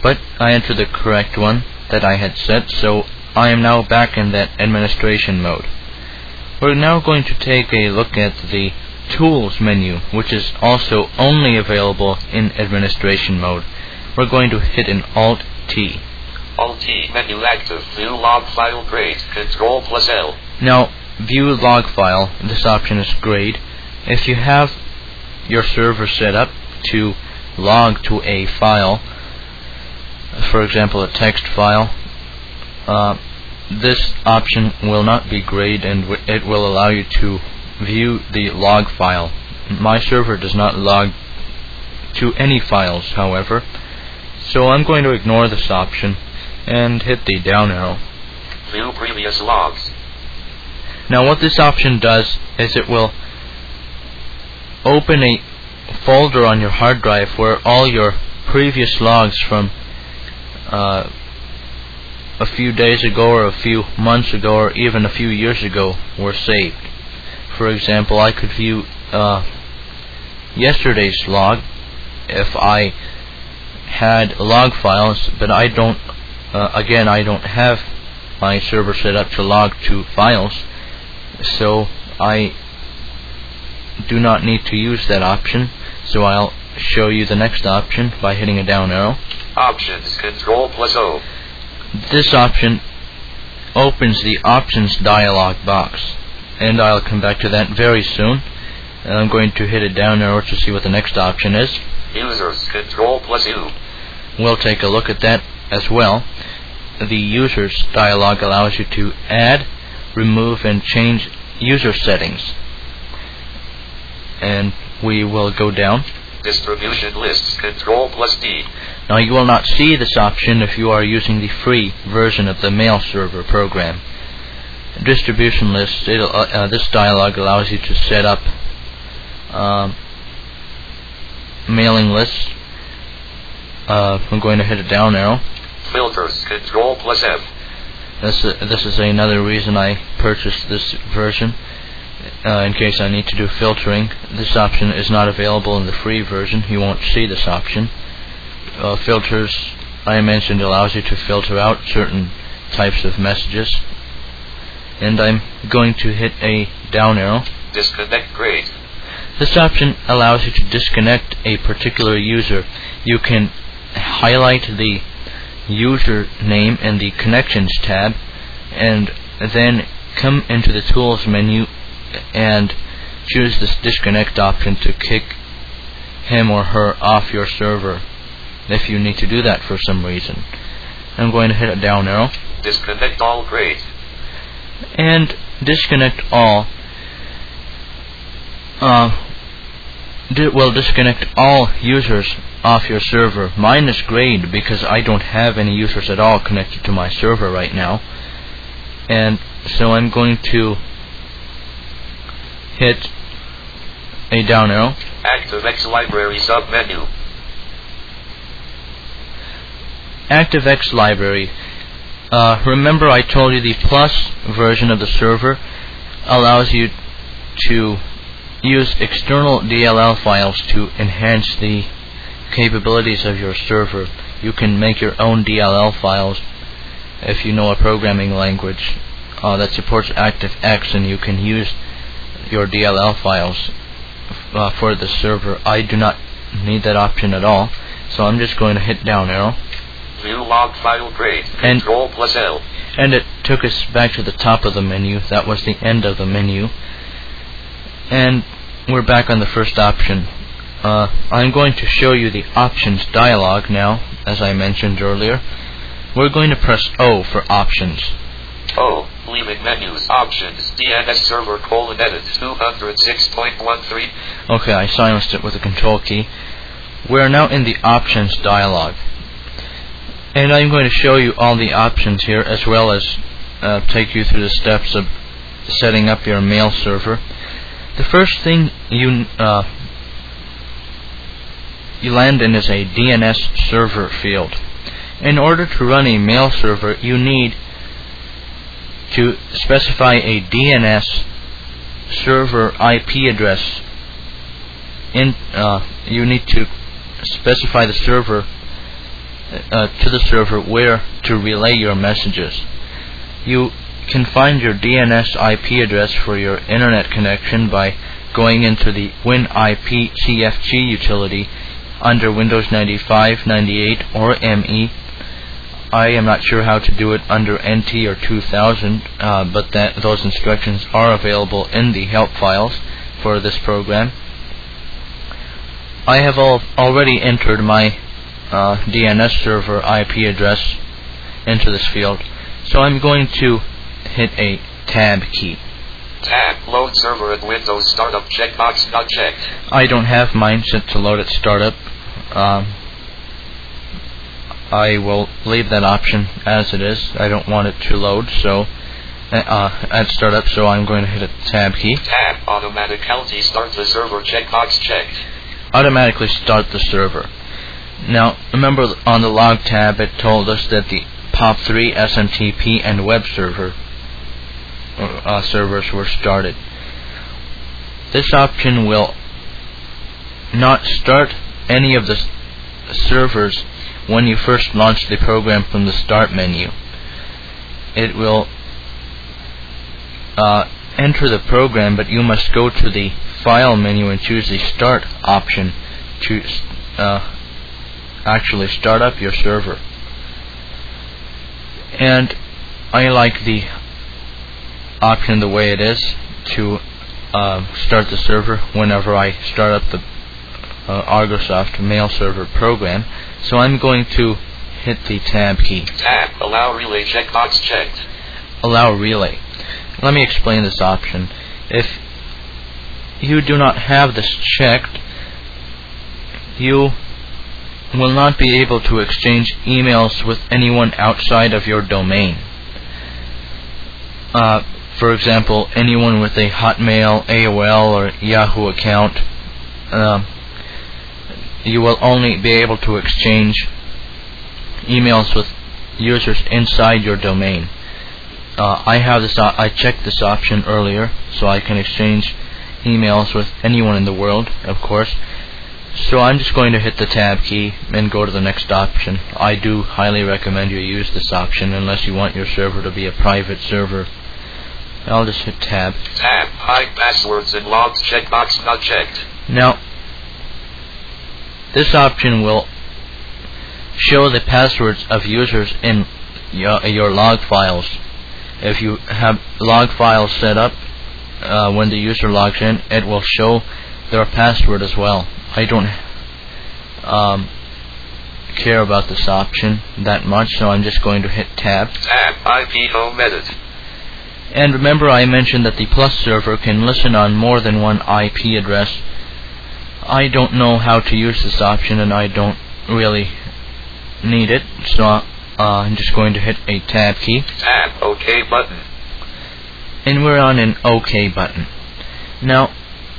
[SPEAKER 1] but I entered the correct one that I had set, so I am now back in that administration mode. We're now going to take a look at the Tools menu, which is also only available in administration mode. We're going to hit an Alt-T.
[SPEAKER 2] Alt-T, menu active, view log file grade, Control plus L.
[SPEAKER 1] Now, view log file, this option is great. If you have your server set up to log to a file, for example a text file, uh, this option will not be great, and w it will allow you to view the log file. My server does not log to any files, however, so I'm going to ignore this option and hit the down arrow.
[SPEAKER 2] View previous logs.
[SPEAKER 1] Now what this option does is it will open a folder on your hard drive where all your previous logs from uh, a few days ago or a few months ago or even a few years ago were saved. For example, I could view uh, yesterday's log if I had log files, but I don't uh, again I don't have my server set up to log to files, so I do not need to use that option. So I'll show you the next option by hitting a down arrow.
[SPEAKER 2] Options, Control plus O.
[SPEAKER 1] This option opens the options dialog box, and I'll come back to that very soon. And I'm going to hit a down arrow to see what the next option is.
[SPEAKER 2] Users, Control plus U.
[SPEAKER 1] We'll take a look at that as well. The users dialog allows you to add, remove, and change user settings. And we will go down.
[SPEAKER 2] Distribution lists, Control plus D.
[SPEAKER 1] Now you will not see this option if you are using the free version of the mail server program. Distribution lists, uh, uh, this dialog allows you to set up um, mailing lists. Uh, I'm going to hit a down arrow.
[SPEAKER 2] Filters, Control plus F.
[SPEAKER 1] This, uh, this is another reason I purchased this version. Uh, in case I need to do filtering. This option is not available in the free version. You won't see this option. Uh, filters, I mentioned, allows you to filter out certain types of messages. And I'm going to hit a down arrow.
[SPEAKER 2] Disconnect grade.
[SPEAKER 1] This option allows you to disconnect a particular user. You can highlight the user name in the Connections tab, and then come into the Tools menu and choose this disconnect option to kick him or her off your server if you need to do that for some reason. I'm going to hit a down arrow.
[SPEAKER 2] Disconnect all grade.
[SPEAKER 1] And disconnect all uh, di will disconnect all users off your server. Mine is great because I don't have any users at all connected to my server right now. And so I'm going to hit a down arrow.
[SPEAKER 2] ActiveX Library submenu.
[SPEAKER 1] ActiveX Library. Uh, remember I told you the Plus version of the server allows you to use external D L L files to enhance the capabilities of your server. You can make your own D L L files if you know a programming language uh, that supports ActiveX, and you can use your D L L files uh, for the server. I do not need that option at all, so I'm just going to hit down arrow.
[SPEAKER 2] View log file grade. Control plus L.
[SPEAKER 1] And it took us back to the top of the menu. That was the end of the menu. And we're back on the first option. Uh, I'm going to show you the options dialog now, as I mentioned earlier. We're going to press O for options.
[SPEAKER 2] O, leaving menus, options, D N S server colon edit two oh six point one three.
[SPEAKER 1] Okay, I silenced it with the control key. We're now in the options dialog. And I'm going to show you all the options here, as well as uh, take you through the steps of setting up your mail server. The first thing you uh, you land in is a D N S server field. In order to run a mail server, you need to specify a D N S server I P address. In uh, you need to specify the server uh, to the server where to relay your messages. You can find your D N S I P address for your internet connection by going into the WinIP C F G utility under Windows ninety-five, ninety-eight, or M E. I am not sure how to do it under N T or two thousand, uh, but that those instructions are available in the help files for this program. I have al already entered my uh, D N S server I P address into this field, so I'm going to hit a tab key.
[SPEAKER 2] Tab, load server at Windows startup checkbox not checked.
[SPEAKER 1] I don't have mine set to load at startup. Um, I will leave that option as it is. I don't want it to load so uh, at startup, so I'm going to hit a tab key.
[SPEAKER 2] Tab, automatically start the server checkbox checked.
[SPEAKER 1] Automatically start the server. Now, remember on the log tab it told us that the P O P three, S M T P, and web server uh, servers were started. This option will not start any of the s servers when you first launch the program from the Start menu. It will uh, enter the program, but you must go to the File menu and choose the Start option to uh, actually start up your server. And I like the option the way it is to uh, start the server whenever I start up the uh, Argosoft mail server program. So I'm going to hit the tab key.
[SPEAKER 2] Tab, allow relay checkbox checked.
[SPEAKER 1] Allow relay. Let me explain this option. If you do not have this checked, you will not be able to exchange emails with anyone outside of your domain. Uh, for example, anyone with a Hotmail, A O L, or Yahoo account, uh, you will only be able to exchange emails with users inside your domain. Uh, I have this. I checked this option earlier, so I can exchange emails with anyone in the world, of course. So I'm just going to hit the tab key and go to the next option. I do highly recommend you use this option unless you want your server to be a private server. I'll just hit tab.
[SPEAKER 2] Tab, hide passwords and logs checkbox not checked.
[SPEAKER 1] Now, this option will show the passwords of users in your, your log files. If you have log files set up, uh, when the user logs in, it will show their password as well. I don't um, care about this option that much, so I'm just going to hit tab.
[SPEAKER 2] Tab, I P home edit.
[SPEAKER 1] And remember I mentioned that the Plus server can listen on more than one I P address. I don't know how to use this option, and I don't really need it, so uh, I'm just going to hit a tab key.
[SPEAKER 2] Tab, OK button.
[SPEAKER 1] And we're on an OK button. Now,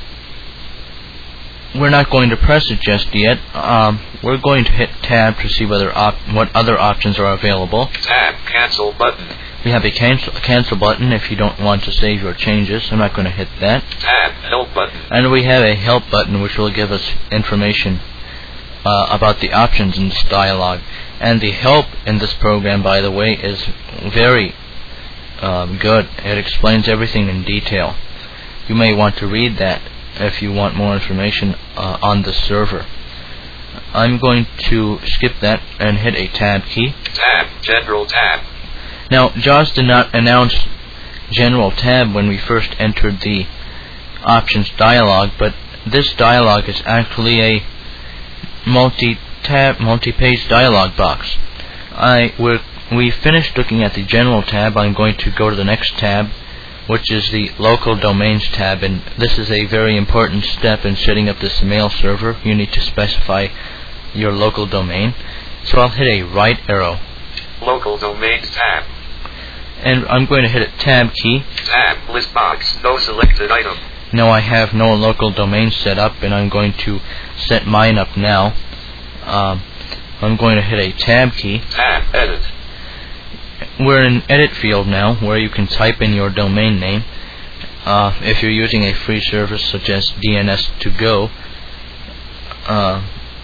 [SPEAKER 1] we're not going to press it just yet. Um, we're going to hit tab to see whether op what other options are available.
[SPEAKER 2] Tab, cancel button.
[SPEAKER 1] We have a cancel, cancel button if you don't want to save your changes. I'm not going to hit that.
[SPEAKER 2] Tab, help button.
[SPEAKER 1] And we have a help button which will give us information uh, about the options in this dialog. And the help in this program, by the way, is very um, good. It explains everything in detail. You may want to read that if you want more information uh, on the server. I'm going to skip that and hit a tab key.
[SPEAKER 2] Tab, general tab.
[SPEAKER 1] Now, JAWS did not announce General Tab when we first entered the Options dialog, but this dialog is actually a multi-tab, multi-page dialog box. I we're, we finished looking at the General Tab. I'm going to go to the next tab, which is the Local Domains tab, and this is a very important step in setting up this mail server. You need to specify your local domain. So I'll hit a right arrow.
[SPEAKER 2] Local Domains tab.
[SPEAKER 1] And I'm going to hit a tab key.
[SPEAKER 2] Tab, list box, no selected item.
[SPEAKER 1] No, I have no local domain set up, and I'm going to set mine up now. Um, I'm going to hit a tab key.
[SPEAKER 2] Tab, edit.
[SPEAKER 1] We're in edit field now, where you can type in your domain name. Uh, if you're using a free service such as D N S to go, uh,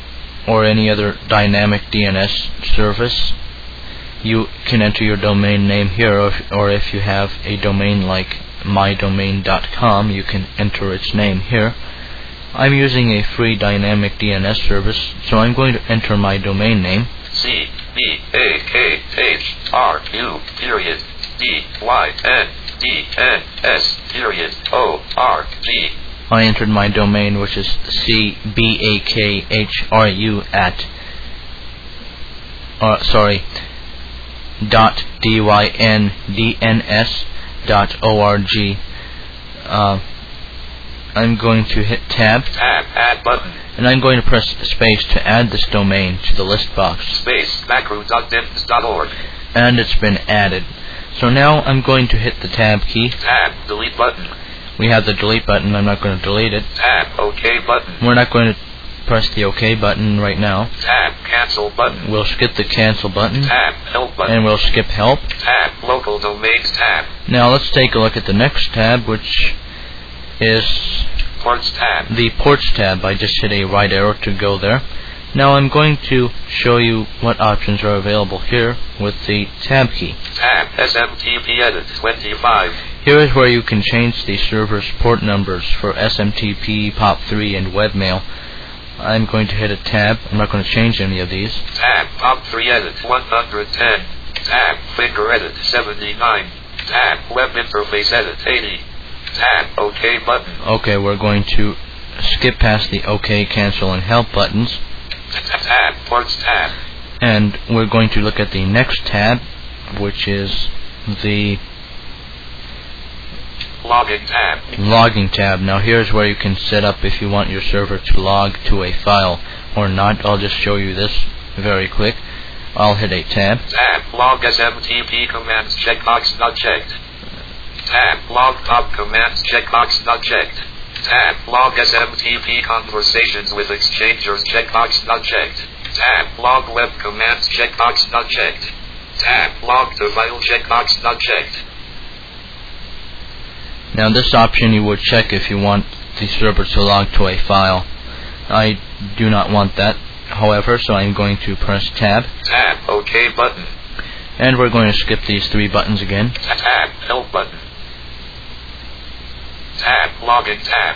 [SPEAKER 1] or any other dynamic D N S service, you can enter your domain name here, or if, or if you have a domain like my domain dot com, you can enter its name here. I'm using a free dynamic D N S service, so I'm going to enter my domain name.
[SPEAKER 2] C B A K H R U period D Y N D N S period O R G.
[SPEAKER 1] I entered my domain, which is C B A K H R U at uh, sorry dot D Y N D N S dot O R G. Uh, I'm going to hit tab.
[SPEAKER 2] Tab, add button.
[SPEAKER 1] And I'm going to press space to add this domain to the list box.
[SPEAKER 2] Space, macro dot dims dot org.
[SPEAKER 1] And it's been added. So now I'm going to hit the tab key.
[SPEAKER 2] Tab, delete button.
[SPEAKER 1] We have the delete button. I'm not going to delete it.
[SPEAKER 2] Tab, OK button.
[SPEAKER 1] We're not going to press the OK button right now.
[SPEAKER 2] Tab, cancel button.
[SPEAKER 1] We'll skip the cancel button.
[SPEAKER 2] Tab, help button.
[SPEAKER 1] And we'll skip help.
[SPEAKER 2] Tab, local domains tab.
[SPEAKER 1] Now let's take a look at the next tab, which is
[SPEAKER 2] Ports tab.
[SPEAKER 1] The ports tab. I just hit a right arrow to go there. Now I'm going to show you what options are available here with the tab key.
[SPEAKER 2] Tab, S M T P edit twenty-five.
[SPEAKER 1] Here is where you can change the server's port numbers for S M T P, P O P three, and webmail. I'm going to hit a tab. I'm not going to change any of these.
[SPEAKER 2] Tab, P O P three edit one hundred ten. Tab, finger edit seventy-nine. Tab, web interface edit eighty. Tab, OK button.
[SPEAKER 1] Okay, we're going to skip past the OK, cancel, and help buttons.
[SPEAKER 2] Tab, ports tab.
[SPEAKER 1] And we're going to look at the next tab, which is the
[SPEAKER 2] logging tab.
[SPEAKER 1] Logging tab. Now here's where you can set up if you want your server to log to a file or not. I'll just show you this very quick. I'll hit a tab.
[SPEAKER 2] Tab, log S M T P commands checkbox not checked. Tab, log P O P commands checkbox not checked. Tab, log S M T P conversations with exchangers checkbox not checked. Tab, log web commands checkbox not checked. Tab, log to file checkbox not checked.
[SPEAKER 1] Now this option you would check if you want the server to log to a file. I do not want that, however, so I'm going to press tab.
[SPEAKER 2] Tab, OK button.
[SPEAKER 1] And we're going to skip these three buttons again.
[SPEAKER 2] Tab, help button. Tab, login tab.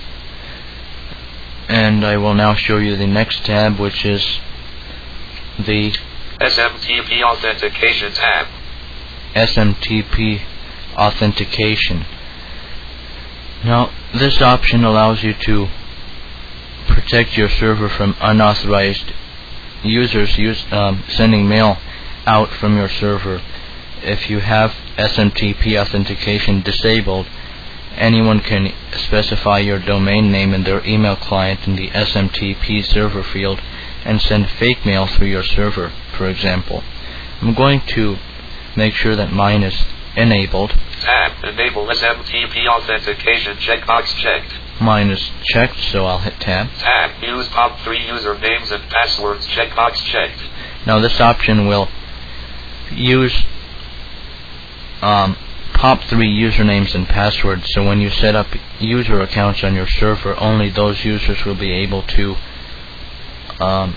[SPEAKER 1] And I will now show you the next tab, which is the
[SPEAKER 2] S M T P authentication tab.
[SPEAKER 1] S M T P authentication. Now, this option allows you to protect your server from unauthorized users use, um, sending mail out from your server. If you have S M T P authentication disabled, anyone can specify your domain name and their email client in the S M T P server field and send fake mail through your server, for example. I'm going to make sure that mine is enabled.
[SPEAKER 2] Tab, enable S M T P authentication checkbox checked.
[SPEAKER 1] Mine is checked, so I'll hit tab.
[SPEAKER 2] Tab, use P O P three usernames and passwords checkbox checked.
[SPEAKER 1] Now this option will use um, P O P three usernames and passwords, so when you set up user accounts on your server, only those users will be able to um,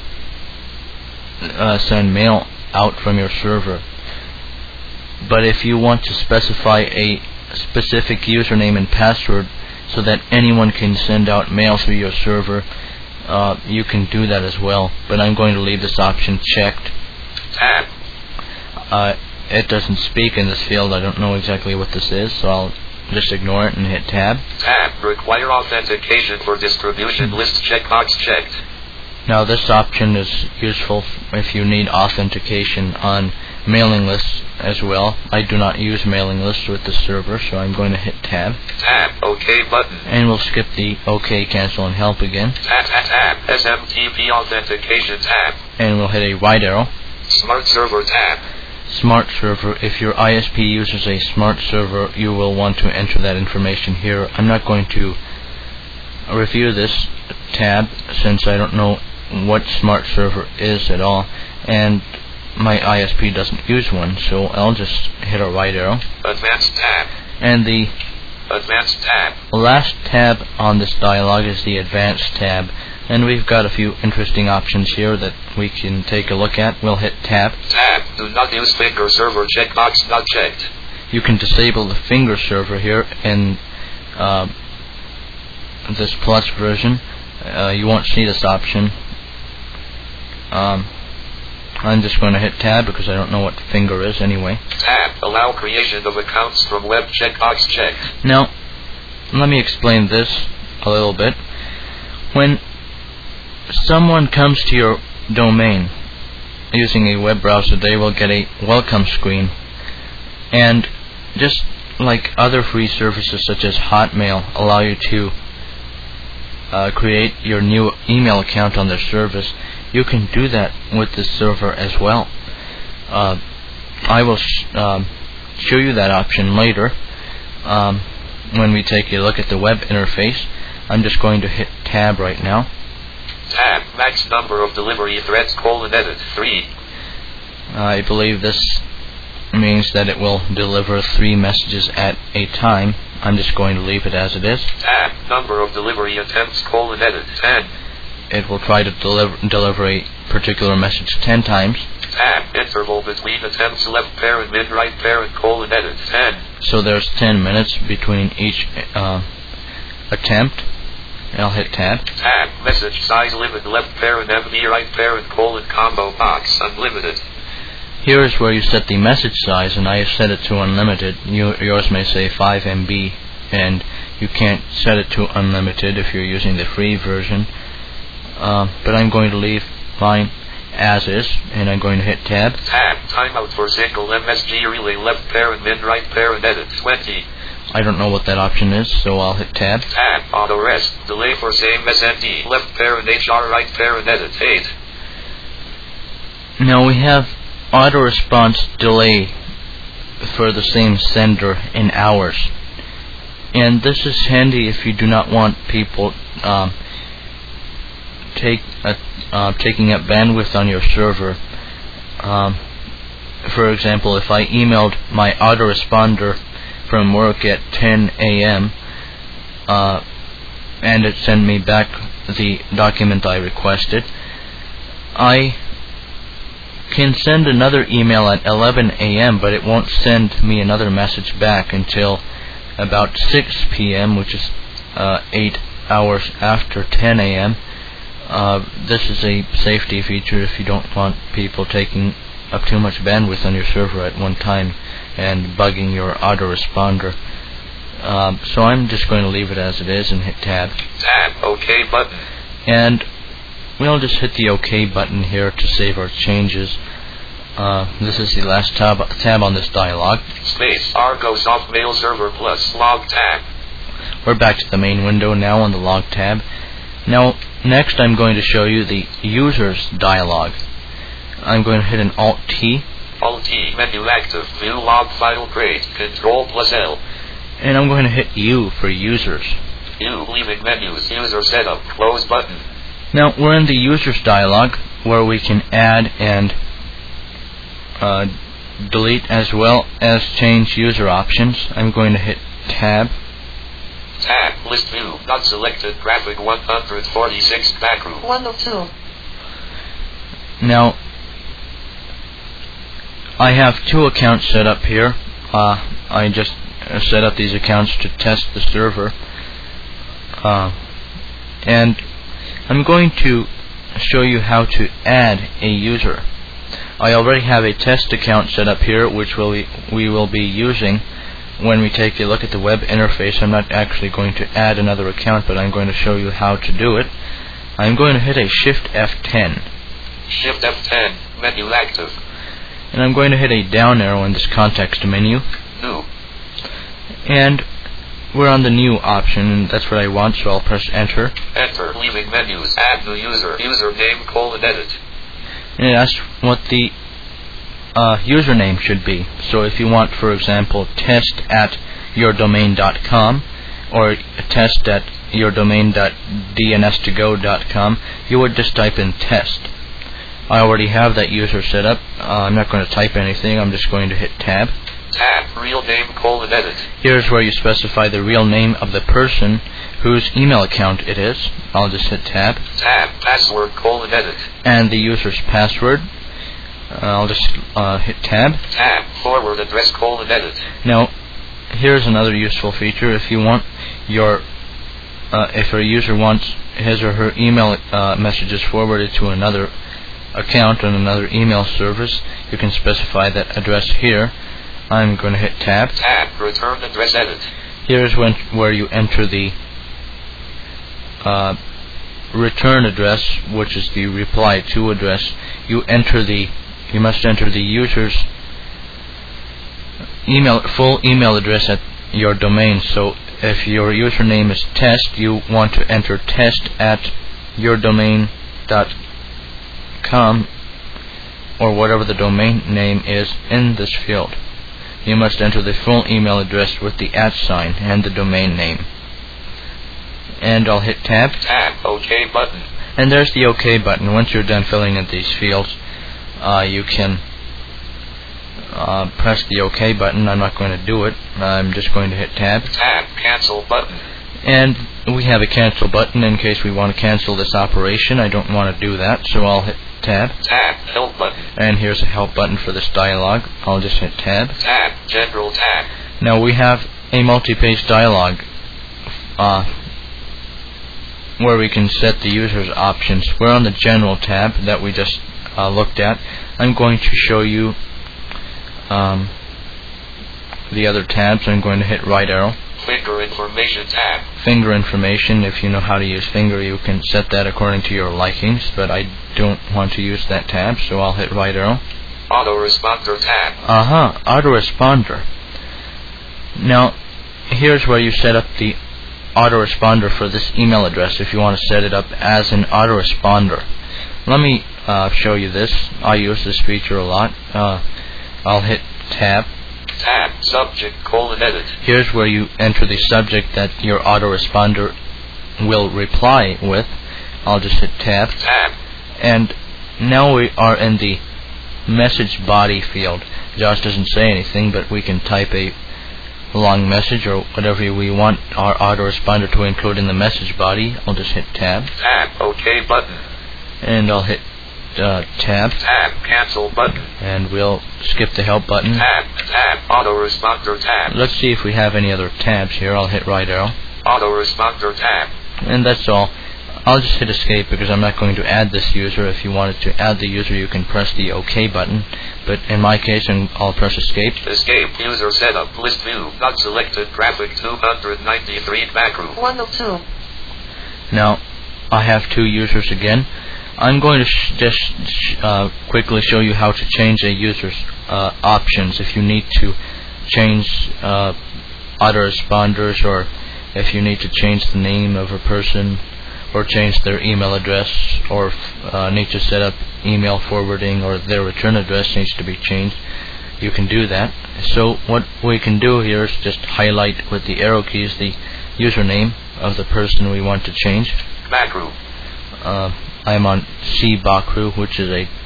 [SPEAKER 1] uh, send mail out from your server. But if you want to specify a specific username and password so that anyone can send out mail through your server, uh, you can do that as well. But I'm going to leave this option checked.
[SPEAKER 2] Tab.
[SPEAKER 1] Uh, it doesn't speak in this field. I don't know exactly what this is, so I'll just ignore it and hit tab.
[SPEAKER 2] Tab, require authentication for distribution list checkbox checked.
[SPEAKER 1] Now this option is useful if you need authentication on mailing lists as well. I do not use mailing lists with the server, so I'm going to hit tab.
[SPEAKER 2] Tab, OK button.
[SPEAKER 1] And we'll skip the OK, cancel, and help again.
[SPEAKER 2] Tab, tab, tab, S M T P authentication tab.
[SPEAKER 1] And we'll hit a right arrow.
[SPEAKER 2] Smart server tab.
[SPEAKER 1] Smart server. If your I S P uses a smart server, you will want to enter that information here. I'm not going to review this tab since I don't know what smart server is at all, and my I S P doesn't use one, so I'll just hit a right arrow.
[SPEAKER 2] Advanced tab.
[SPEAKER 1] And the
[SPEAKER 2] Advanced tab.
[SPEAKER 1] last tab on this dialog is the Advanced tab. And we've got a few interesting options here that we can take a look at. We'll hit Tab.
[SPEAKER 2] Tab. Do not use finger server checkbox not checked.
[SPEAKER 1] You can disable the finger server here in uh, this Plus version. Uh, you won't see this option. Um, I'm just going to hit Tab because I don't know what finger is anyway.
[SPEAKER 2] Tab. Allow creation of accounts from web checkbox checked.
[SPEAKER 1] Now, let me explain this a little bit. When someone comes to your domain using a web browser, they will get a welcome screen. And just like other free services such as Hotmail allow you to uh, create your new email account on their service, you can do that with this server as well. Uh, I will sh um, show you that option later um, when we take a look at the web interface. I'm just going to hit Tab right now.
[SPEAKER 2] Tab. Max number of delivery threads colon edit three.
[SPEAKER 1] I believe this means that it will deliver three messages at a time. I'm just going to leave it as it is.
[SPEAKER 2] Tab. Number of delivery attempts colon edit ten.
[SPEAKER 1] It will try to deliver deliver a particular message ten times.
[SPEAKER 2] Tab. Interval between attempts left parent mid right parent colon edit ten.
[SPEAKER 1] So there's ten minutes between each uh, attempt. I'll hit Tab.
[SPEAKER 2] Tab. Message size limit left parent M B right parent colon combo box unlimited.
[SPEAKER 1] Here is where you set the message size, and I have set it to unlimited. You, yours may say five M B, and you can't set it to unlimited if you're using the free version. Uh, but I'm going to leave mine as is, and I'm going to hit Tab.
[SPEAKER 2] Tab. Timeout for single M S G relay left parent mid right parent edit twenty.
[SPEAKER 1] I don't know what that option is, so I'll hit Tab.
[SPEAKER 2] Tab. Auto rest. Delay for same S N D left parent H R right parent edit eight.
[SPEAKER 1] Now we have auto response delay for the same sender in hours, and this is handy if you do not want people um, take uh, uh, taking up bandwidth on your server. Um, for example, if I emailed my autoresponder from work at ten A M uh, and it sent me back the document I requested, I can send another email at eleven A M but it won't send me another message back until about six P M, which is uh, eight hours after ten A M Uh, this is a safety feature if you don't want people taking up too much bandwidth on your server at one time and bugging your autoresponder. Um, so I'm just going to leave it as it is and hit Tab.
[SPEAKER 2] Tab. OK button.
[SPEAKER 1] And we'll just hit the OK button here to save our changes. Uh, this is the last tab, tab on this dialog.
[SPEAKER 2] Space. Argo Soft Mail Server Plus Log Tab.
[SPEAKER 1] We're back to the main window now on the Log tab. Now, next I'm going to show you the Users dialog. I'm going to hit an Alt T.
[SPEAKER 2] Alt T. Menu active. View log file create. Control plus L.
[SPEAKER 1] And I'm going to hit U for Users.
[SPEAKER 2] U. Leaving menus. User setup. Close button.
[SPEAKER 1] Now, we're in the Users dialog where we can add and uh, delete as well as change user options. I'm going to hit Tab.
[SPEAKER 2] Tab. List view. Not selected. Graphic one hundred forty-six. Backroom.
[SPEAKER 3] one oh two.
[SPEAKER 1] Now, I have two accounts set up here. Uh, I just uh, set up these accounts to test the server. Uh, and I'm going to show you how to add a user. I already have a test account set up here, which we'll be, we will be using when we take a look at the web interface. I'm not actually going to add another account, but I'm going to show you how to do it. I'm going to hit a Shift F ten.
[SPEAKER 2] Shift F ten. Menu active.
[SPEAKER 1] And I'm going to hit a down arrow in this context menu.
[SPEAKER 2] New.
[SPEAKER 1] And we're on the new option, and that's what I want, so I'll press Enter.
[SPEAKER 2] Enter. Leaving menus. Add new user. Username colon edit.
[SPEAKER 1] And it asks what the uh, username should be. So if you want, for example, test at yourdomain dot com or test at yourdomain dot d n s to go dot com, you would just type in test. I already have that user set up. Uh, I'm not going to type anything. I'm just going to hit Tab.
[SPEAKER 2] Tab. Real name colon edit.
[SPEAKER 1] Here's where you specify the real name of the person whose email account it is. I'll just hit tab.
[SPEAKER 2] Tab. Password colon edit.
[SPEAKER 1] And the user's password. Uh, I'll just uh, hit tab.
[SPEAKER 2] Tab. Forward address colon edit.
[SPEAKER 1] Now, here's another useful feature. If you want your, uh, if a user wants his or her email uh, messages forwarded to another account on another email service, you can specify that address here. I'm going to hit tab.
[SPEAKER 2] Tab. Return address edit.
[SPEAKER 1] Here's when where you enter the uh, return address, which is the reply to address. You enter the you must enter the user's email full email address at your domain. So if your username is test, you want to enter test at your domain dot com or whatever the domain name is in this field. You must enter the full email address with the at sign and the domain name. And I'll hit tab.
[SPEAKER 2] Tab. OK button.
[SPEAKER 1] And there's the OK button. Once you're done filling in these fields, uh, you can uh, press the OK button. I'm not going to do it. I'm just going to hit tab.
[SPEAKER 2] Tab. Cancel button.
[SPEAKER 1] And we have a cancel button in case we want to cancel this operation. I don't want to do that, so I'll hit tab.
[SPEAKER 2] Tab. Help button.
[SPEAKER 1] And here's a help button for this dialog. I'll just hit tab.
[SPEAKER 2] Tab. General tab.
[SPEAKER 1] Now we have a multi-page dialog uh, where we can set the user's options. We're on the general tab that we just uh, looked at. I'm going to show you um, the other tabs. I'm going to hit right arrow.
[SPEAKER 2] Finger information tab.
[SPEAKER 1] Finger information. If you know how to use finger, you can set that according to your likings, but I don't want to use that tab, so I'll hit right arrow.
[SPEAKER 2] Autoresponder tab.
[SPEAKER 1] Uh-huh, autoresponder. Now, here's where you set up the autoresponder for this email address if you want to set it up as an autoresponder. Let me uh, show you this. I use this feature a lot. Uh, I'll hit tab.
[SPEAKER 2] Tab. Subject colon edit.
[SPEAKER 1] Here's where you enter the subject that your autoresponder will reply with. I'll just hit tab.
[SPEAKER 2] Tab.
[SPEAKER 1] And now we are in the message body field. Josh doesn't say anything, but we can type a long message or whatever we want our autoresponder to include in the message body. I'll just hit tab.
[SPEAKER 2] Tab. OK button.
[SPEAKER 1] And I'll hit uh, tab.
[SPEAKER 2] Tab. Cancel button.
[SPEAKER 1] And we'll skip the help button.
[SPEAKER 2] Tab. Tab. Autoresponder tab.
[SPEAKER 1] Let's see if we have any other tabs here. I'll hit right arrow.
[SPEAKER 2] Autoresponder tab.
[SPEAKER 1] And that's all. I'll just hit escape because I'm not going to add this user. If you wanted to add the user, you can press the OK button. But in my case, I'll press escape.
[SPEAKER 2] Escape. User setup. List view. Not selected. Graphic two hundred ninety-three. Macro. one of two.
[SPEAKER 1] Now, I have two users again. I'm going to sh just sh uh, quickly show you how to change a user's uh, options if you need to change uh, autoresponders, or if you need to change the name of a person, or change their email address, or uh, need to set up email forwarding, or their return address needs to be changed. You can do that. So what we can do here is just highlight with the arrow keys the username of the person we want to change.
[SPEAKER 2] Macro.
[SPEAKER 1] Uh, I'm on C Bakru, which is a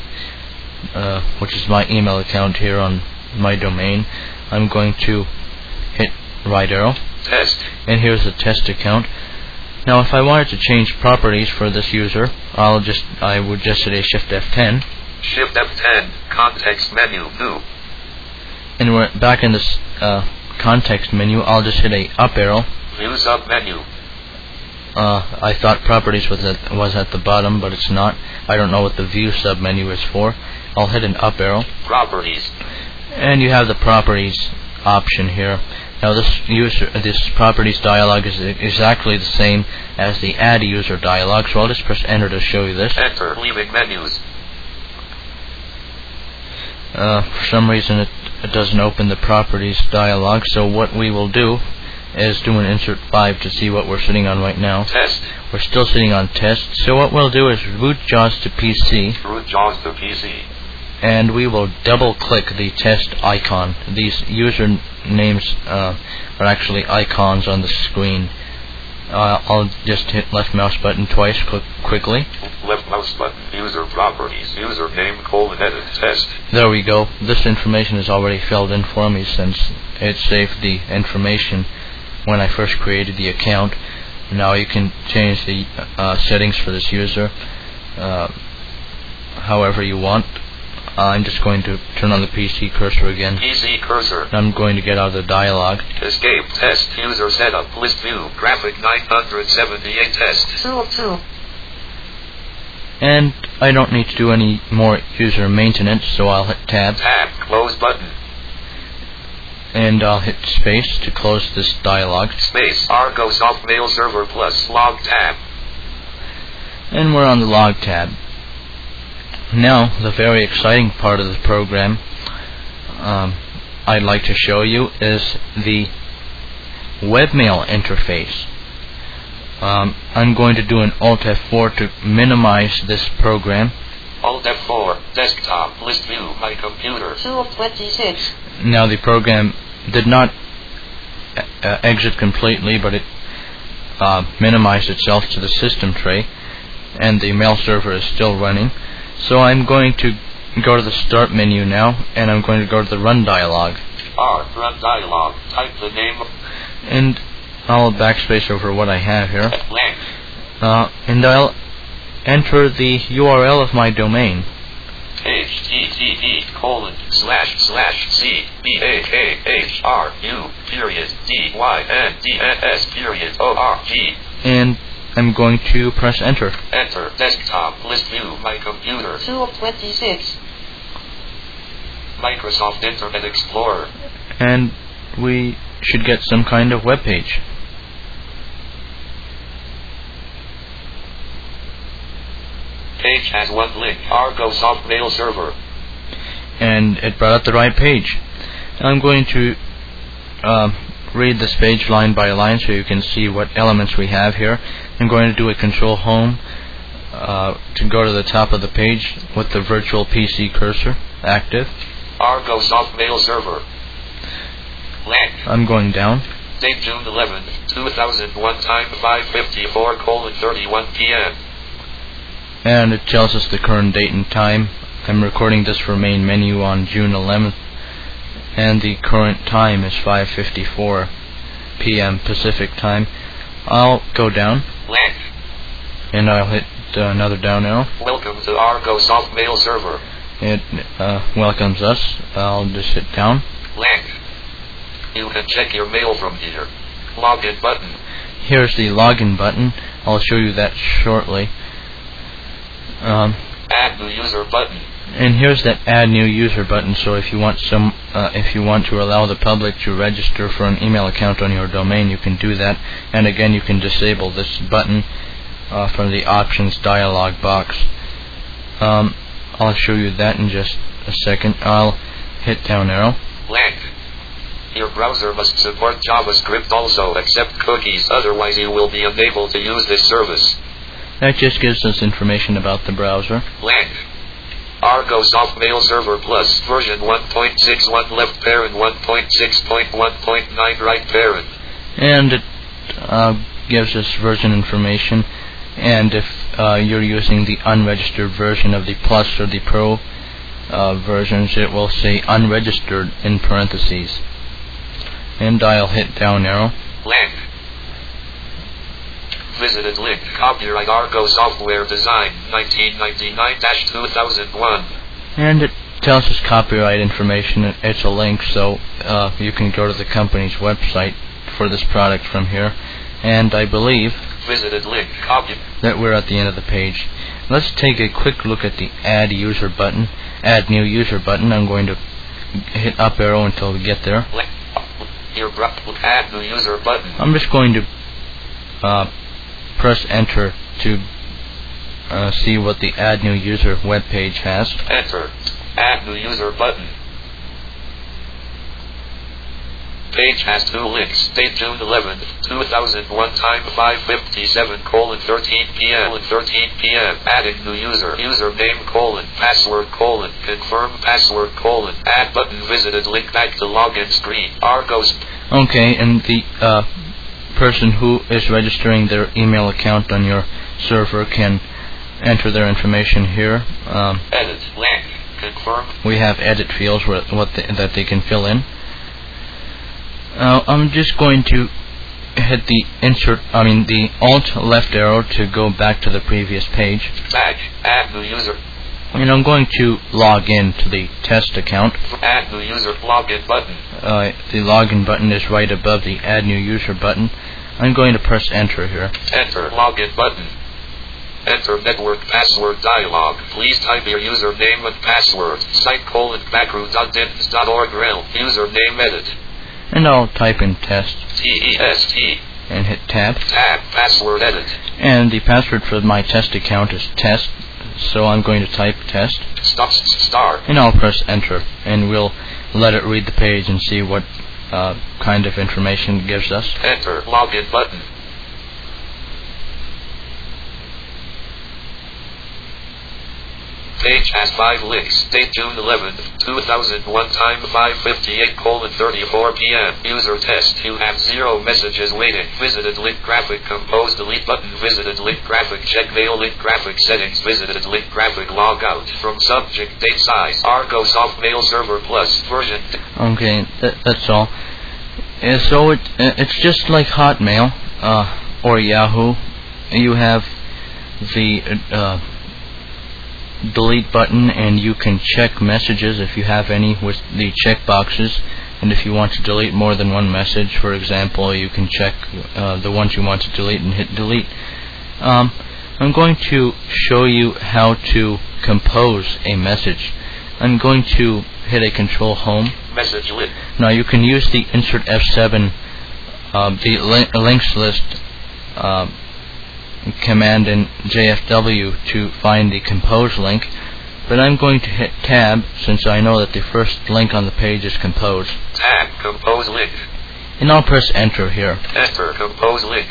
[SPEAKER 1] uh, which is my email account here on my domain. I'm going to hit right arrow.
[SPEAKER 2] Test.
[SPEAKER 1] And here's the test account. Now, if I wanted to change properties for this user, I'll just I would just hit a Shift F ten.
[SPEAKER 2] Shift F ten. Context menu. New.
[SPEAKER 1] And we're back in this uh, context menu. I'll just hit a up arrow.
[SPEAKER 2] View sub menu.
[SPEAKER 1] Uh, I thought properties was at, was at the bottom, but it's not. I don't know what the view submenu is for. I'll hit an up arrow.
[SPEAKER 2] Properties.
[SPEAKER 1] And you have the properties option here. Now this user, this properties dialog is exactly the same as the add user dialog, so I'll just press enter to show you this.
[SPEAKER 2] Enter. Leaving menus.
[SPEAKER 1] Uh, for some reason it, it doesn't open the properties dialog, so what we will do is do an insert five to see what we're sitting on right now.
[SPEAKER 2] Test.
[SPEAKER 1] We're still sitting on test, so what we'll do is root JAWS to P C.
[SPEAKER 2] Root JAWS to P C.
[SPEAKER 1] And we will double click the test icon. These user names uh, are actually icons on the screen. Uh, I'll just hit left mouse button twice, click quickly.
[SPEAKER 2] Left mouse button, user properties, username colon edit test.
[SPEAKER 1] There we go. This information is already filled in for me since it saved the information when I first created the account. Now you can change the uh, settings for this user uh, however you want. I'm just going to turn on the P C cursor again.
[SPEAKER 2] P C cursor.
[SPEAKER 1] I'm going to get out of the dialog.
[SPEAKER 2] Escape test user setup list view graphic nine hundred seventy-eight test.
[SPEAKER 3] two of two.
[SPEAKER 1] And I don't need to do any more user maintenance, so I'll hit tab.
[SPEAKER 2] Tab close button.
[SPEAKER 1] And I'll hit space to close this dialog.
[SPEAKER 2] Space Argo Soft Mail Server Plus log tab.
[SPEAKER 1] And we're on the log tab. Now, the very exciting part of the program um, I'd like to show you is the webmail interface. Um, I'm going to do an Alt F four to minimize this program.
[SPEAKER 2] Alt F four, desktop, list view, my computer.
[SPEAKER 3] two of twenty-six.
[SPEAKER 1] Now, the program did not uh, exit completely, but it uh, minimized itself to the system tray, and the mail server is still running. So I'm going to go to the Start menu now, and I'm going to go to the Run dialog.
[SPEAKER 2] R, Run dialog, type the name of...
[SPEAKER 1] And I'll backspace over what I have here.
[SPEAKER 2] Length.
[SPEAKER 1] Uh, and I'll enter the U R L of my domain.
[SPEAKER 2] H T T P colon slash slash C B A K H R U period D Y N D N S period O R G.
[SPEAKER 1] And I'm going to press enter.
[SPEAKER 2] Enter desktop list view my computer.
[SPEAKER 3] two of twenty-six.
[SPEAKER 2] Microsoft Internet Explorer.
[SPEAKER 1] And we should get some kind of web page.
[SPEAKER 2] Page has one link, Argo Soft Mail Server.
[SPEAKER 1] And it brought up the right page. I'm going to uh, read this page line by line so you can see what elements we have here. I'm going to do a control home uh, to go to the top of the page with the virtual P C cursor active.
[SPEAKER 2] Argo Soft Mail Server. Length.
[SPEAKER 1] I'm going down.
[SPEAKER 2] Date June eleventh, two thousand one, time five fifty-four colon thirty-one p m
[SPEAKER 1] And it tells us the current date and time. I'm recording this for main menu on June eleventh, and the current time is five fifty-four p m Pacific time. I'll go down.
[SPEAKER 2] Length.
[SPEAKER 1] And I'll hit uh, another down arrow.
[SPEAKER 2] Welcome to Argo Soft Mail Server.
[SPEAKER 1] It uh, welcomes us. I'll just hit down.
[SPEAKER 2] Length. You can check your mail from here. Login button.
[SPEAKER 1] Here's the login button. I'll show you that shortly. Um,
[SPEAKER 2] Add new user button.
[SPEAKER 1] and here's that add new user button. So if you want some, uh, if you want to allow the public to register for an email account on your domain, you can do that. And again, you can disable this button uh, from the options dialog box. Um, I'll show you that in just a second. I'll hit down arrow.
[SPEAKER 2] Length. Your browser must support JavaScript also, accept cookies, otherwise you will be unable to use this service.
[SPEAKER 1] That just gives us information about the browser.
[SPEAKER 2] Length. Argo Soft Mail Server Plus version one point six one left parent, one point six point one point nine right parent.
[SPEAKER 1] And it uh, gives us version information. And if uh, you're using the unregistered version of the Plus or the Pro uh, versions, it will say unregistered in parentheses. And I'll hit down arrow.
[SPEAKER 2] Length. Visited link. Copyright Argo Software Design nineteen ninety-nine to two thousand one.
[SPEAKER 1] And it tells us copyright information. It's a link, so uh, you can go to the company's website for this product from here. And I believe
[SPEAKER 2] Visited link. Copy.
[SPEAKER 1] that we're at the end of the page. Let's take a quick look at the Add User button, Add New User button. I'm going to hit up arrow until we get there.
[SPEAKER 2] Length. Your br- add new user button.
[SPEAKER 1] I'm just going to uh, press enter to uh, see what the Add New User web page has.
[SPEAKER 2] Enter. Add new user button. Page has two links. Date June eleventh, two thousand one, time five fifty-seven colon thirteen p m and thirteen p m Adding new user. Username colon password colon confirm password colon add button. Visited link back to login screen. Argos.
[SPEAKER 1] Okay, and the uh, person who is registering their email account on your server can enter their information here. Um,
[SPEAKER 2] Edit. Blank. Confirm.
[SPEAKER 1] we have edit fields where, what they, that they can fill in. Uh, I'm just going to hit the insert, I mean the Alt left arrow to go back to the previous page.
[SPEAKER 2] Tag. Add new user.
[SPEAKER 1] And I'm going to log in to the test account.
[SPEAKER 2] Add new user. Login button.
[SPEAKER 1] Uh, the login button is right above the add new user button. I'm going to press enter here.
[SPEAKER 2] Enter. Login button. Enter network password dialog. Please type your username and password. Site colon backroot.dins dot org rel. Username edit.
[SPEAKER 1] And I'll type in test
[SPEAKER 2] T E S T.
[SPEAKER 1] and hit tab.
[SPEAKER 2] Tab. Password edit.
[SPEAKER 1] And the password for my test account is test, so I'm going to type test.
[SPEAKER 2] Stop. Start.
[SPEAKER 1] And I'll press enter, and we'll let it read the page and see what uh, kind of information it gives us.
[SPEAKER 2] Enter. Login button. Page has five links. Date June eleventh, two thousand one, time five fifty-eight colon thirty-four p.m. User test. You have zero messages waiting. Visited link graphic. Compose delete button. Visited link graphic. Check mail link graphic settings. Visited link graphic. Log out. From subject date size. Argo soft mail server plus version.
[SPEAKER 1] Okay, that, that's all. Uh, so it uh, it's just like Hotmail uh, or Yahoo. You have the uh, delete button, and you can check messages if you have any with the check boxes. And if you want to delete more than one message, for example, you can check uh, the ones you want to delete and hit delete. Um, I'm going to show you how to compose a message. I'm going to hit a control home.
[SPEAKER 2] Message lit.
[SPEAKER 1] Now you can use the insert F seven, uh, the li- links list uh, command in J F W to find the compose link, but I'm going to hit tab since I know that the first link on the page is compose.
[SPEAKER 2] Tab. Compose link.
[SPEAKER 1] And I'll press enter here.
[SPEAKER 2] Enter. Compose link.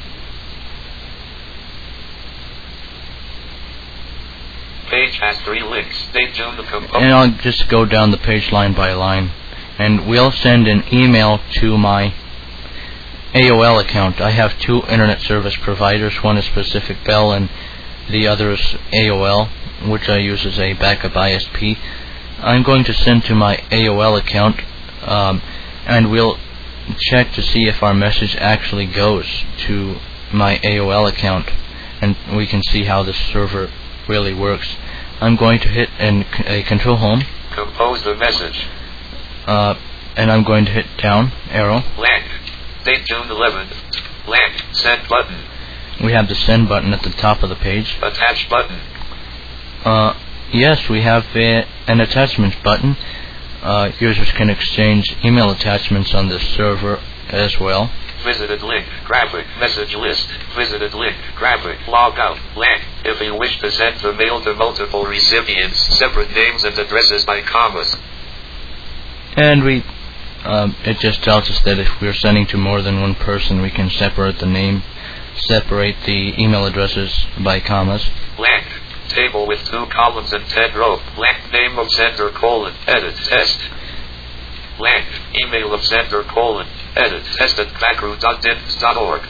[SPEAKER 2] Page has three links. Date June the compose.
[SPEAKER 1] And I'll just go down the page line by line, and we'll send an email to my A O L account. I have two internet service providers. One is Pacific Bell and the other is A O L, which I use as a backup I S P. I'm going to send to my A O L account, um, and we'll check to see if our message actually goes to my A O L account, and we can see how this server really works. I'm going to hit an, a control home.
[SPEAKER 2] Compose the message.
[SPEAKER 1] Uh, and I'm going to hit down arrow.
[SPEAKER 2] Blank. Date June eleventh. Blank. Send button.
[SPEAKER 1] We have the send button at the top of the page.
[SPEAKER 2] Attach button.
[SPEAKER 1] Uh, yes, we have a, an attachments button. Uh, users can exchange email attachments on this server as well.
[SPEAKER 2] Visited link. Graphic. Message list. Visited link. Graphic. Log out. Blank. If you wish to send the mail to multiple recipients, separate names and addresses by commas.
[SPEAKER 1] And we, um, it just tells us that if we're sending to more than one person, we can separate the name, separate the email addresses by commas.
[SPEAKER 2] Blank. Table with two columns and ten rows. Blank. Name of sender colon. Edit. Test. Blank. Email of sender colon. Edit. Test at backroot dot dins dot org.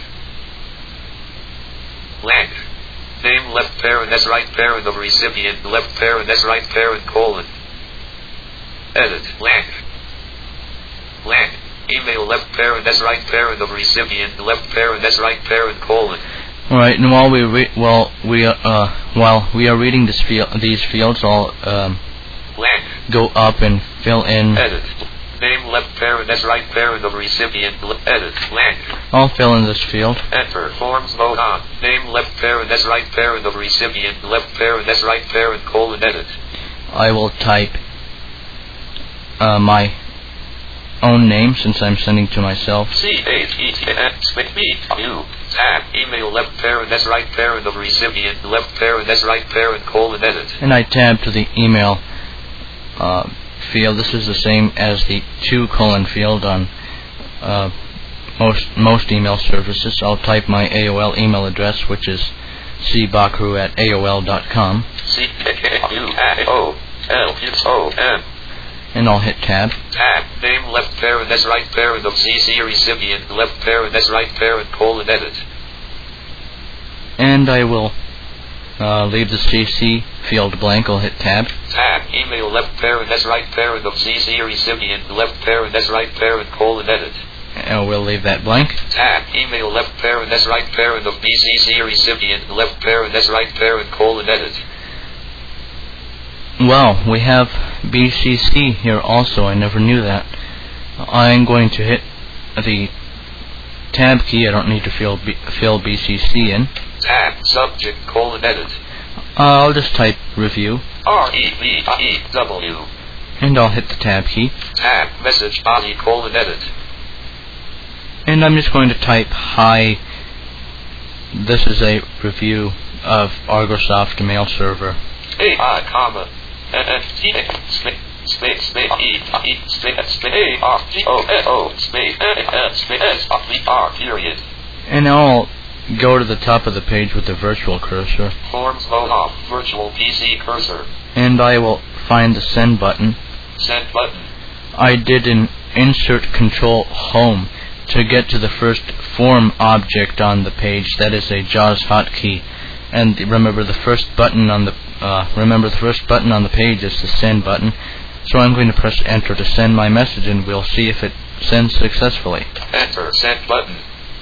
[SPEAKER 2] Blank. Name left parent s right parent of recipient left parent s right parent colon. Edit. Blank. Blank. Email left parent s right parent of recipient left parent s right parent colon.
[SPEAKER 1] All right, and while we re- well we uh while we are reading this field these fields, I'll um
[SPEAKER 2] Blank.
[SPEAKER 1] go up and fill in.
[SPEAKER 2] Edit. Name left parent s right parent of recipient le- edit. Blank.
[SPEAKER 1] I'll fill in this field.
[SPEAKER 2] Enter. Forms mode on. Name left parent s right parent of recipient left parent s right parent colon edit.
[SPEAKER 1] I will type uh, my own name since I'm sending to myself.
[SPEAKER 2] C H E T N space B U tab. Email left parent s right parent of recipient left parent s right parent colon edit.
[SPEAKER 1] And I tab to the email uh, field. This is the same as the to colon field on uh, most most email services. I'll type my A O L email address, which is c bakru at A O L dot com.
[SPEAKER 2] C K U O L O N.
[SPEAKER 1] And I'll hit tab.
[SPEAKER 2] Tab. Name left parent s right parent of C C recipient left parent s right parent colon edit.
[SPEAKER 1] And I will Uh, leave the C C field blank. I'll hit tab.
[SPEAKER 2] Tab. Email left parent S right parent of C C recipient left parent S right parent colon edit.
[SPEAKER 1] And we'll leave that blank.
[SPEAKER 2] Tab. Email left parent S right parent of B C C recipient left parent S right parent colon edit.
[SPEAKER 1] Well, we have B C C here also. I never knew that. I'm going to hit the tab key. I don't need to fill B, fill B C C in.
[SPEAKER 2] Tab. Subject colon edit.
[SPEAKER 1] Uh, I'll just type review.
[SPEAKER 2] R E V E W.
[SPEAKER 1] And I'll hit the tab key.
[SPEAKER 2] Tab. Message body colon edit.
[SPEAKER 1] And I'm just going to type hi. This is a review of Argosoft mail server.
[SPEAKER 2] A I comma N F T space space space E E space space A R G O N O space N N space S V R period.
[SPEAKER 1] And now I'll go to the top of the page with the virtual cursor.
[SPEAKER 2] Forms mode off. Virtual P C cursor.
[SPEAKER 1] And I will find the send button.
[SPEAKER 2] Send button.
[SPEAKER 1] I did an insert control home to get to the first form object on the page. That is a JAWS hotkey. And remember the first button on the uh, remember the first button on the page is the send button. So I'm going to press enter to send my message, and we'll see if it sends successfully.
[SPEAKER 2] Enter send button.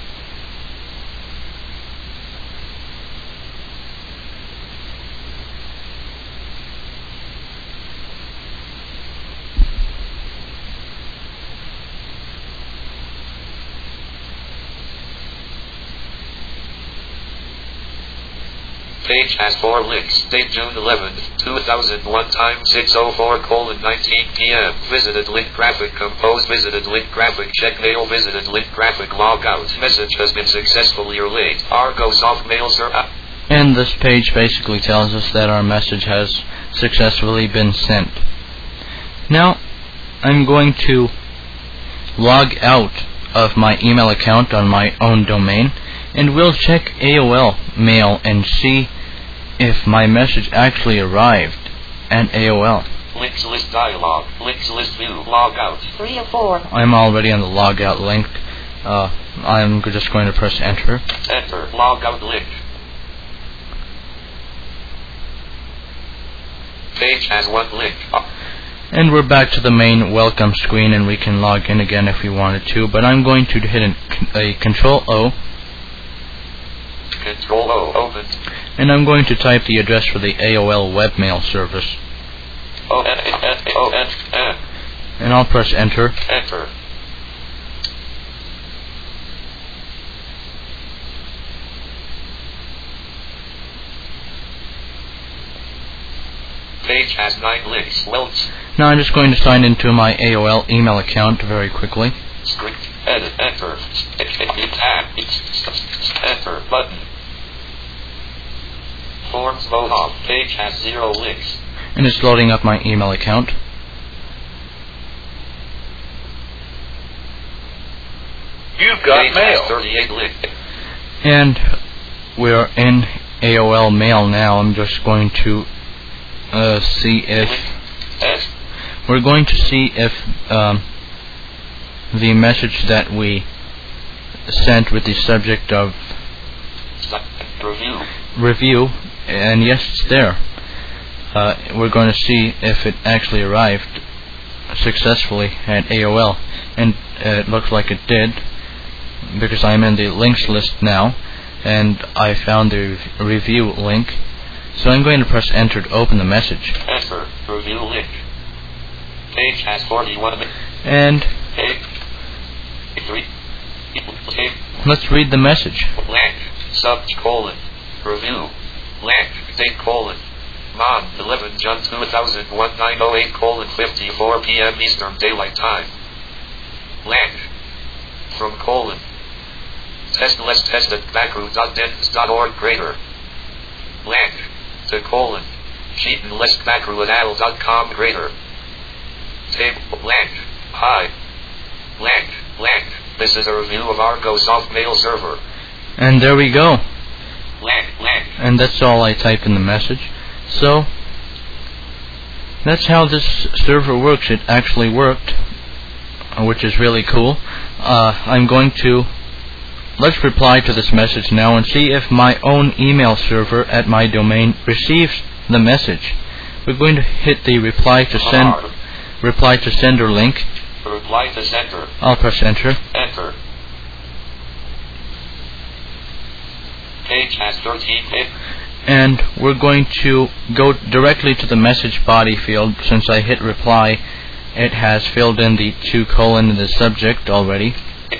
[SPEAKER 2] Page has four links. Date June eleventh, two thousand one, time six oh four colon nineteen p m Visited link graphic compose. Visited link graphic check mail. Visited link graphic log out. Message has been successfully relayed. Argosoft mail server.
[SPEAKER 1] And this page basically tells us that our message has successfully been sent. Now, I'm going to log out of my email account on my own domain, and we'll check A O L mail and see if my message actually arrived at A O L.
[SPEAKER 2] Links list dialog. Links list view. Log out.
[SPEAKER 3] three of four.
[SPEAKER 1] I'm already on the logout link. Uh, I'm just going to press enter.
[SPEAKER 2] Enter. Log out link. Page has one link. Uh,
[SPEAKER 1] And we're back to the main welcome screen, and we can log in again if we wanted to, but I'm going to hit an, a control O.
[SPEAKER 2] Control O opened.
[SPEAKER 1] And I'm going to type the address for the A O L webmail service.
[SPEAKER 2] O N N O N N.
[SPEAKER 1] And I'll press enter.
[SPEAKER 2] Enter. Page has nine links. Welts.
[SPEAKER 1] Now I'm just going to sign into my A O L email account very quickly.
[SPEAKER 2] Script. Edit. Enter. Tab. Enter. Button. Forms mode off. Page has zero links.
[SPEAKER 1] And it's loading up my email account.
[SPEAKER 4] You've got
[SPEAKER 2] Page
[SPEAKER 4] mail.
[SPEAKER 2] has thirty-eight links.
[SPEAKER 1] And we're in A O L mail now. I'm just going to uh, see if
[SPEAKER 2] S.
[SPEAKER 1] we're going to see if um, the message that we sent with the subject of
[SPEAKER 2] Review.
[SPEAKER 1] review, and yes, it's there. Uh, we're going to see if it actually arrived successfully at A O L, and uh, it looks like it did, because I'm in the links list now, and I found the review link. So I'm going to press enter to open the message.
[SPEAKER 2] Enter. Review link. Page has forty-one links.
[SPEAKER 1] And
[SPEAKER 2] Page. Three. Page.
[SPEAKER 1] let's read the message.
[SPEAKER 2] Blank. Sub colon. Review. Blank. Date colon. Mon. eleven June two thousand one, nine oh eight colon fifty-four p m Eastern Daylight Time. Blank. From colon. Test less test at backroom dot dentist dot org greater. Blank. To colon. Sheeton less backroom at al dot com greater. Table blank. Hi. Blank. Blank. This is a review of Argosoft mail server.
[SPEAKER 1] And there we go.
[SPEAKER 2] Blank. Blank.
[SPEAKER 1] And that's all I type in the message. So that's how this server works. It actually worked, which is really cool. Uh, I'm going to let's reply to this message now and see if my own email server at my domain receives the message. We're going to hit the reply to send
[SPEAKER 2] R.
[SPEAKER 1] reply to sender link.
[SPEAKER 2] Reply to sender.
[SPEAKER 1] I'll press enter.
[SPEAKER 2] Enter. Page has thirteen hit.
[SPEAKER 1] And we're going to go directly to the message body field. Since I hit reply, it has filled in the two colon in the subject already.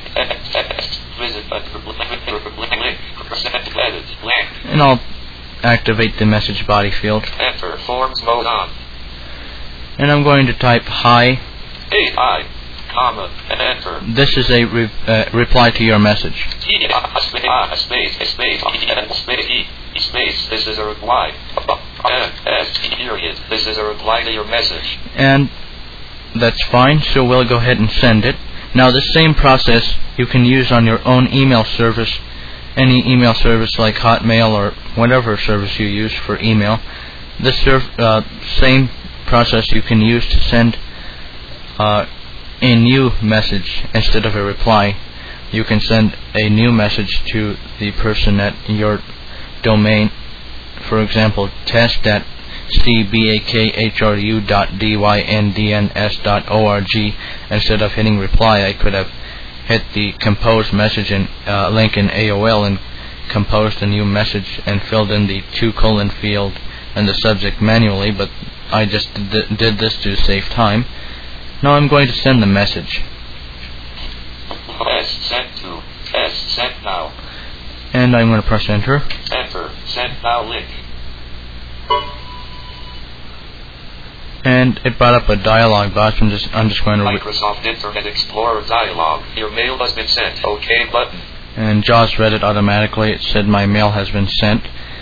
[SPEAKER 1] And I'll activate the message body field.
[SPEAKER 2] Enter. Forms mode on.
[SPEAKER 1] And I'm going to type hi.
[SPEAKER 2] A I, comma, and enter.
[SPEAKER 1] This is a re- uh, reply to your message.
[SPEAKER 2] T A space A space space space E space. This is a reply. N S period. This is a reply to your message.
[SPEAKER 1] And that's fine. So we'll go ahead and send it. Now, the same process you can use on your own email service, any email service like Hotmail or whatever service you use for email. The serv- uh, same process you can use to send uh, a new message instead of a reply. You can send a new message to the person at your domain. For example, test at c b a k h r u dot d y n d n s dot org. Instead of hitting reply, I could have hit the compose message in, uh, link in A O L and composed a new message and filled in the two colon field and the subject manually, but I just d- did this to save time. Now I'm going to send the message.
[SPEAKER 2] S sent to. S sent now.
[SPEAKER 1] And I'm going to press enter.
[SPEAKER 2] Enter. Send now link.
[SPEAKER 1] And it brought up a dialog box. I'm just, I'm just going to... Re-
[SPEAKER 2] Microsoft Internet Explorer dialog. Your mail has been sent. OK button.
[SPEAKER 1] And JAWS read it automatically. It said my mail has been sent.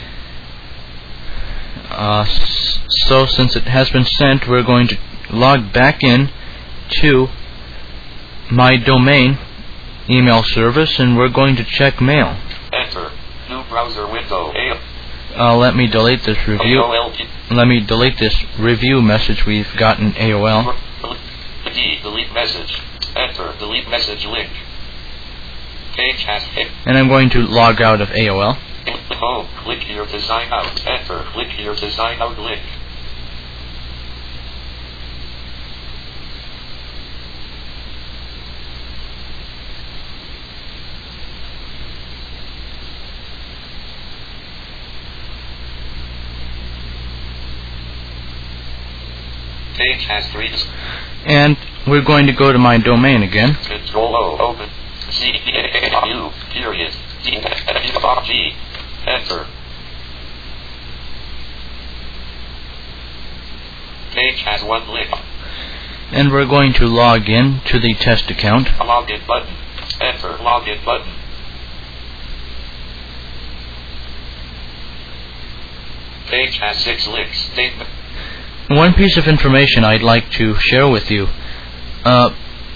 [SPEAKER 1] Uh, s- so since it has been sent, we're going to log back in to my domain email service, and we're going to check mail.
[SPEAKER 2] Enter. New browser window. A-
[SPEAKER 1] Uh, let me delete this review.
[SPEAKER 2] A O L.
[SPEAKER 1] Let me delete this review message we've gotten A O L.
[SPEAKER 2] D. Delete message. Enter. Delete message link. Page has hit.
[SPEAKER 1] And I'm going to log out of A O L.
[SPEAKER 2] Home. Click here to sign out. Enter. Click here to sign out link. Page has three.
[SPEAKER 1] And we're going to go to my domain again.
[SPEAKER 2] Control O. Open. C A U. Period. D R G. Enter. Page has one link.
[SPEAKER 1] And we're going to log in to the test account.
[SPEAKER 2] Login button. Enter. Login button. Page has six links. Statement.
[SPEAKER 1] One piece of information I'd like to share with you. Uh,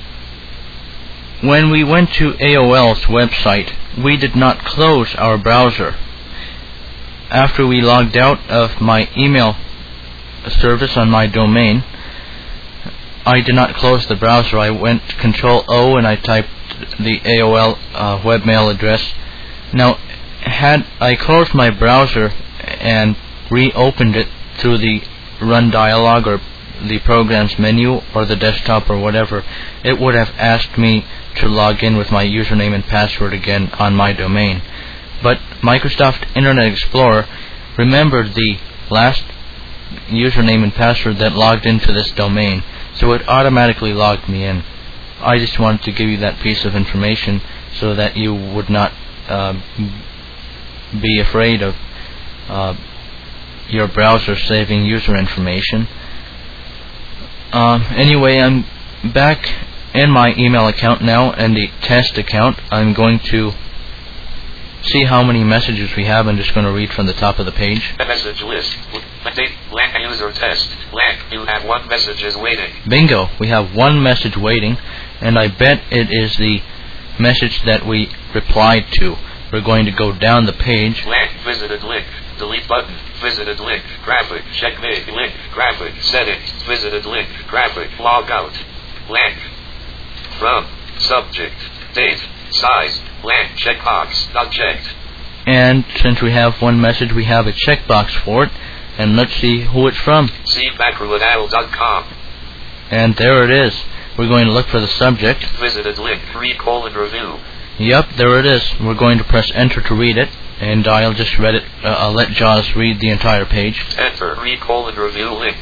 [SPEAKER 1] when we went to A O L's website, we did not close our browser. After we logged out of my email service on my domain, I did not close the browser. I went Control O and I typed the A O L uh, webmail address. Now, had I closed my browser and reopened it through the Run dialog or the program's menu or the desktop or whatever, it would have asked me to log in with my username and password again on my domain. But Microsoft Internet Explorer remembered the last username and password that logged into this domain, so it automatically logged me in. I just wanted to give you that piece of information so that you would not uh, be afraid of uh, your browser saving user information. Uh, anyway, I'm back in my email account now and the test account. I'm going to see how many messages we have. I'm just going to read from the top of the page.
[SPEAKER 2] Message list. Date, blank user test. Blank. You have one message is waiting.
[SPEAKER 1] Bingo. We have one message waiting, and I bet it is the message that we replied to. We're going to go down the page.
[SPEAKER 2] Blank. Visited link. Delete button. Visited link. Graphic. Checkmate. Link. Graphic. Settings. Visited link. Graphic. Log out. Blank. From. Subject. Date. Size, blank, checkbox, not checked.
[SPEAKER 1] And since we have one message, we have a checkbox for it. And let's see who it's from.
[SPEAKER 2] See Bakru at A O L dot com.
[SPEAKER 1] And there it is. We're going to look for the subject.
[SPEAKER 2] Visited link, read colon review.
[SPEAKER 1] Yep, there it is. We're going to press enter to read it. And I'll just read it. Uh, I'll let Jaws read the entire page.
[SPEAKER 2] Enter, read colon review link.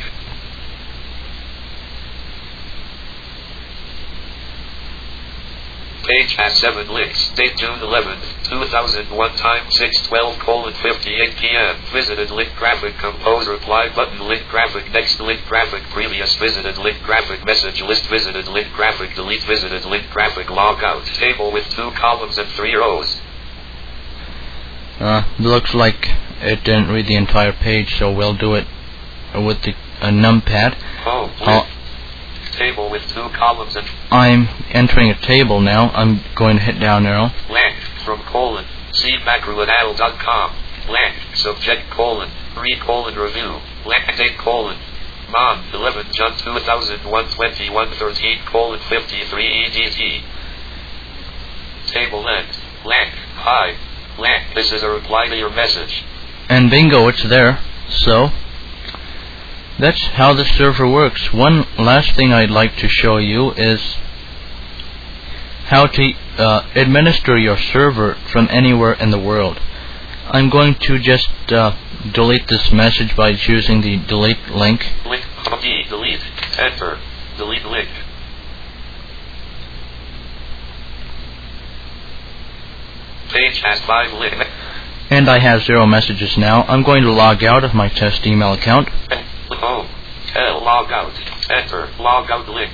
[SPEAKER 2] Page has seven links. Date June eleventh, two thousand one, time six twelve colon fifty-eight p.m. Visited link graphic compose reply button link graphic next link graphic previous visited link graphic message list visited link graphic delete visited link graphic log out table with two columns and three rows.
[SPEAKER 1] Uh, looks like it didn't read the entire page, so we'll do it with the uh, numpad.
[SPEAKER 2] Oh,
[SPEAKER 1] uh,
[SPEAKER 2] table with two columns and...
[SPEAKER 1] I'm entering a table now. I'm going to hit down arrow.
[SPEAKER 2] Blank, from colon, see Bakru at A O L dot com. Blank, subject colon, read colon review, blank date colon. Mon, eleventh June two thousand one, twenty-one thirteen colon fifty-three E D T. Table length, blank, hi, blank, this is a reply to your message.
[SPEAKER 1] And bingo, it's there. So... that's how the server works. One last thing I'd like to show you is how to uh, administer your server from anywhere in the world. I'm going to just uh, delete this message by choosing the delete link.
[SPEAKER 2] Link, D, delete, enter, delete link. Page has five links.
[SPEAKER 1] And I have zero messages now. I'm going to log out of my test email account.
[SPEAKER 2] Home. L. Log out. Enter. Log out link.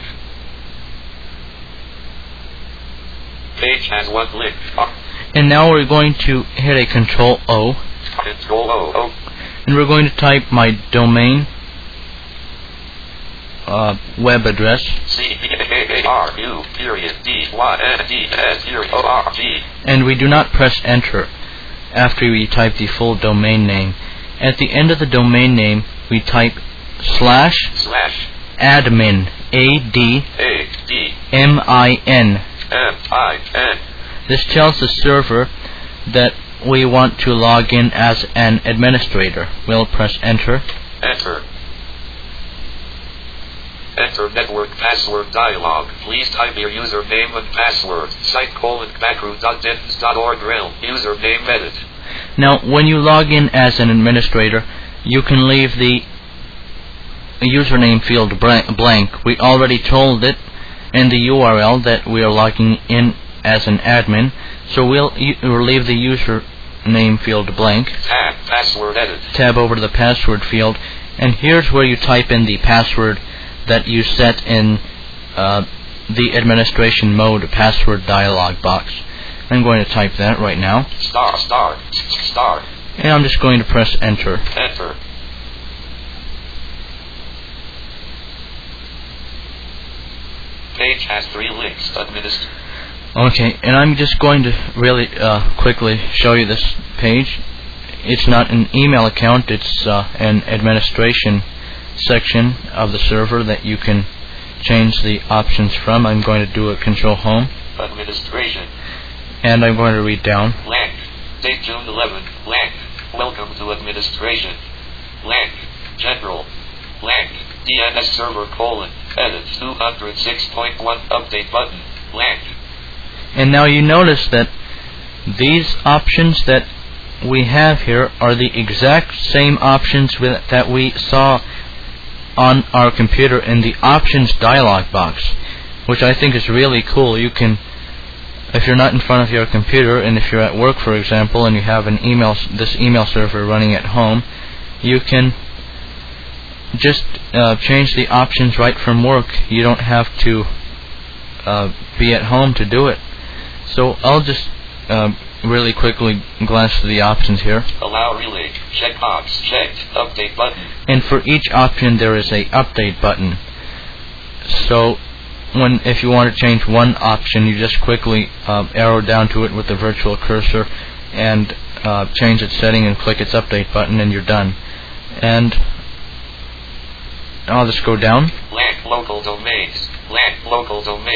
[SPEAKER 2] Page has one link.
[SPEAKER 1] And now we're going to hit a Control O.
[SPEAKER 2] Control O. O.
[SPEAKER 1] And we're going to type my domain uh, web address.
[SPEAKER 2] C B A A R U period D Y N D S O R G.
[SPEAKER 1] And we do not press enter after we type the full domain name. At the end of the domain name, we type slash
[SPEAKER 2] slash
[SPEAKER 1] admin A D
[SPEAKER 2] A D
[SPEAKER 1] M I N
[SPEAKER 2] M I N.
[SPEAKER 1] This tells the server that we want to log in as an administrator. We'll press enter.
[SPEAKER 2] Enter. Enter network password dialog. Please type your username and password. Site colon bakru dot dins dot org rel. Username edit.
[SPEAKER 1] Now, when you log in as an administrator, you can leave the username field blank. We already told it in the U R L that we are logging in as an admin, so we'll, we'll leave the username field blank.
[SPEAKER 2] Tab, password edit.
[SPEAKER 1] Tab over to the password field, and here's where you type in the password that you set in uh, the administration mode password dialog box. I'm going to type that right now.
[SPEAKER 2] Star, star, star.
[SPEAKER 1] And I'm just going to press enter.
[SPEAKER 2] Enter. Page has three links. Administer.
[SPEAKER 1] Okay, and I'm just going to really uh, quickly show you this page. It's not an email account, it's uh, an administration section of the server that you can change the options from. I'm going to do a control home.
[SPEAKER 2] Administration.
[SPEAKER 1] And I'm going to read down.
[SPEAKER 2] Blank. Date June eleventh. Blank. Welcome to administration. Blank. General. Blank. D N S server colon. Edit two oh six point one. Update button. Blank.
[SPEAKER 1] And now you notice that these options that we have here are the exact same options with, that we saw on our computer in the options dialog box, which I think is really cool. You can, if you're not in front of your computer and if you're at work, for example, and you have an email, this email server running at home, you can just uh, change the options right from work. You don't have to uh, be at home to do it. So I'll just uh, really quickly glance to the options here.
[SPEAKER 2] Allow relay. Checkbox checked. Update button.
[SPEAKER 1] And for each option there is a update button. So when if you want to change one option, you just quickly uh, arrow down to it with the virtual cursor and uh, change its setting and click its update button, and you're done. And I'll just go down.
[SPEAKER 2] Blank local domains. Blank local domains.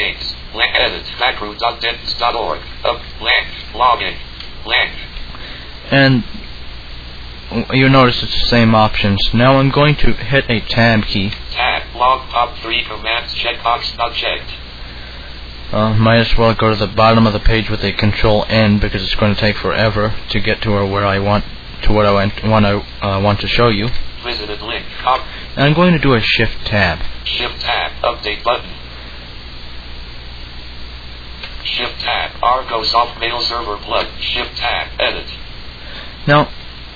[SPEAKER 2] Link. Edit. macro dot dents dot org. Up. Link. Login. Link.
[SPEAKER 1] And you notice it's the same options. Now I'm going to hit a tab key.
[SPEAKER 2] Tab. Log top three commands checkbox not checked.
[SPEAKER 1] Uh, might as well go to the bottom of the page with a control N because it's going to take forever to get to where I want to what I want, want to uh, want to show you.
[SPEAKER 2] Visited link. Cop.
[SPEAKER 1] And I'm going to do a shift tab.
[SPEAKER 2] Shift tab. Update button. Shift tab. Argo soft mail server plug. Shift tab. Edit.
[SPEAKER 1] Now,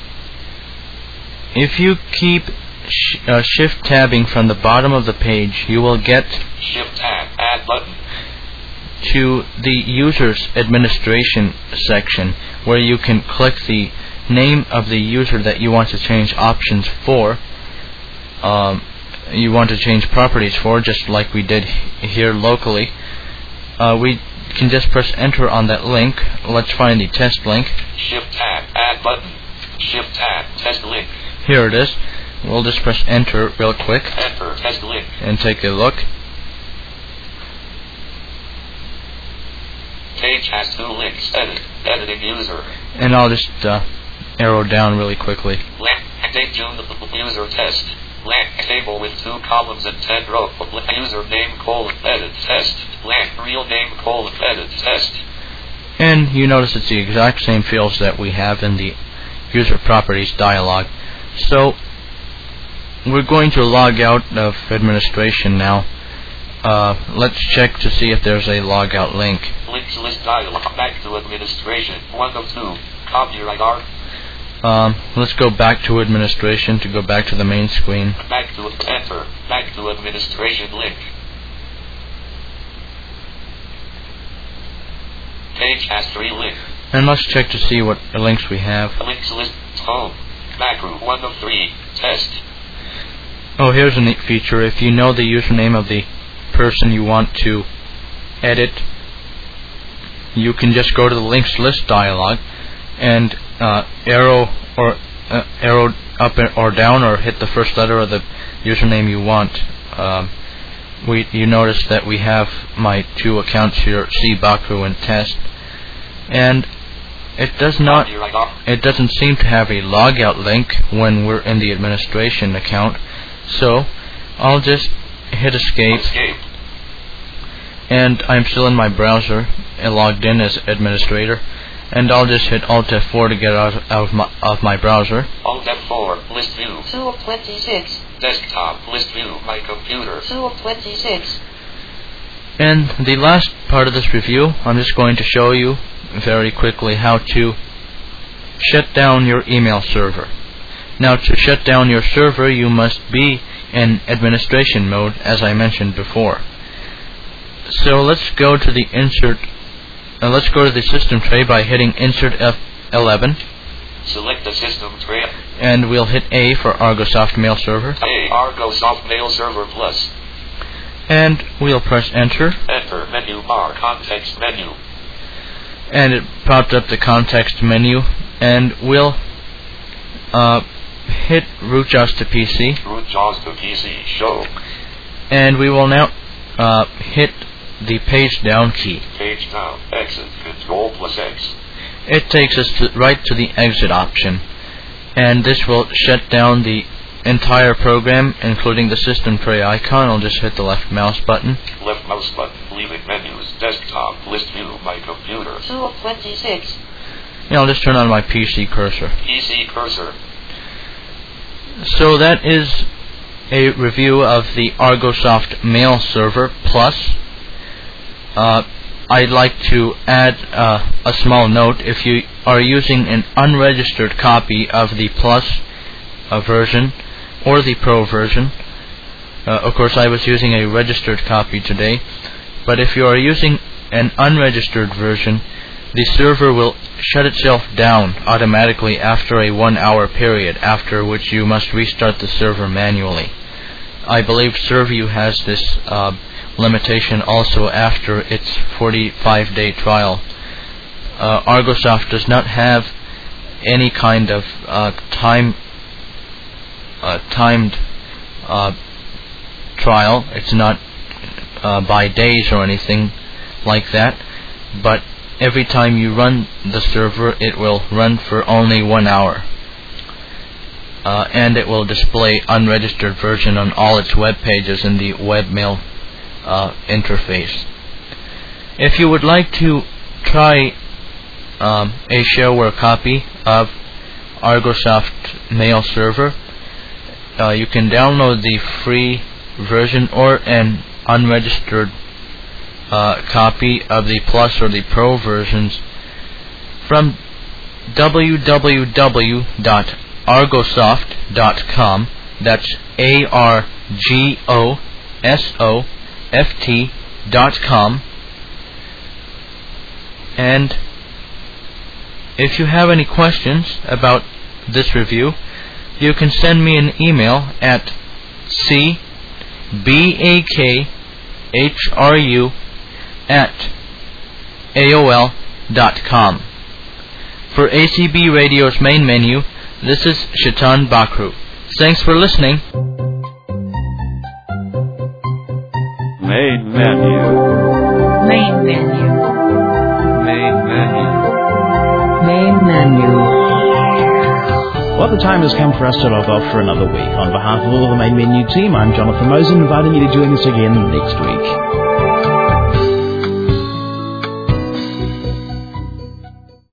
[SPEAKER 1] if you keep sh uh, shift tabbing from the bottom of the page, you will get
[SPEAKER 2] Shift tab. Add button.
[SPEAKER 1] to the user's administration section, where you can click the name of the user that you want to change options for. Um, you want to change properties for, just like we did here locally. Uh, we can just press enter on that link. Let's find the test link.
[SPEAKER 2] Shift tab. Add button. Shift tab. Test link.
[SPEAKER 1] Here it is. We'll just press enter real quick
[SPEAKER 2] Enter. Test link.
[SPEAKER 1] and take a look.
[SPEAKER 2] Page has two links. Edit. Editing user.
[SPEAKER 1] And I'll just uh, arrow down really quickly.
[SPEAKER 2] Link. Date June the user test. Link. Table with two columns and ten rows. User name colon edit test. Link. Real name colon edit test.
[SPEAKER 1] And you notice it's the exact same fields that we have in the user properties dialog. So we're going to log out of administration now. Uh, let's check to see if there's a logout link.
[SPEAKER 2] Links list dialog. Back to administration. One of two. Copyright art.
[SPEAKER 1] Um, let's go back to administration to go back to the main screen.
[SPEAKER 2] Back to enter. Back to administration link. Page has three links.
[SPEAKER 1] And let's check to see what links we have.
[SPEAKER 2] Links list home. Macro one of three. Test.
[SPEAKER 1] Oh, here's a neat feature. If you know the username of the person you want to edit, you can just go to the links list dialog and uh, arrow or uh, arrow up or down, or hit the first letter of the username you want. Um, we you notice that we have my two accounts here, C Bakru and Test, and it does not it doesn't seem to have a logout link when we're in the administration account. So I'll just hit escape,
[SPEAKER 2] Escape.
[SPEAKER 1] and I'm still in my browser and logged in as administrator, and I'll just hit Alt F four to get out of, out of my of my browser.
[SPEAKER 2] Alt F four. List view.
[SPEAKER 3] two of twenty-six,
[SPEAKER 2] Desktop. List view. My computer.
[SPEAKER 3] two of twenty-six,
[SPEAKER 1] And the last part of this review, I'm just going to show you very quickly how to shut down your email server. Now, to shut down your server, you must be in administration mode, as I mentioned before. So let's go to the insert. Uh, let's go to the system tray by hitting Insert F eleven,
[SPEAKER 2] Select the system tray.
[SPEAKER 1] and we'll hit A for Argosoft Mail Server,
[SPEAKER 2] A. Argo Soft Mail Server Plus.
[SPEAKER 1] and we'll press Enter,
[SPEAKER 2] Enter. Menu bar. Context menu.
[SPEAKER 1] and it popped up the context menu, and we'll uh, hit Root JAWS to P C,
[SPEAKER 2] Root JAWS to P C. Show.
[SPEAKER 1] and we will now uh, hit the page down key.
[SPEAKER 2] Page down. Exit. Control plus X.
[SPEAKER 1] It takes us to, right to the exit option, and this will shut down the entire program, including the system tray icon. I'll just hit the left mouse button.
[SPEAKER 2] Left mouse button. Leaving menus. Desktop. List view. My computer.
[SPEAKER 3] two of twenty-six,
[SPEAKER 1] And I'll just turn on my P C cursor.
[SPEAKER 2] P C cursor.
[SPEAKER 1] So that is a review of the Argosoft Mail Server Plus. Uh, I'd like to add uh, a small note. If you are using an unregistered copy of the Plus uh, version or the Pro version, uh, of course I was using a registered copy today, but if you are using an unregistered version, the server will shut itself down automatically after a one hour period, after which you must restart the server manually. I believe Servview has this uh, limitation also after its forty-five day trial. Uh, Argosoft does not have any kind of uh, time uh, timed uh, trial. It's not uh, by days or anything. like that, but every time you run the server, it will run for only one hour. Uh, and it will display unregistered version on all its web pages in the webmail uh, interface. If you would like to try um, a shareware copy of Argosoft Mail Server, uh, you can download the free version or an unregistered uh, copy of the Plus or the Pro versions from w w w dot argosoft dot com. That's A R G O S O F T dot com. And if you have any questions about this review, you can send me an email at c b a k h r u at a o l dot com. For A C B Radio's main menu, this is Shaitan Bakru. Thanks for listening.
[SPEAKER 5] Main menu.
[SPEAKER 6] Main menu.
[SPEAKER 5] Main menu.
[SPEAKER 6] Main menu.
[SPEAKER 7] Well, the time has come for us to log off for another week. On behalf of all of the Main Menu team, I'm Jonathan Mosen, inviting you to join us again next week.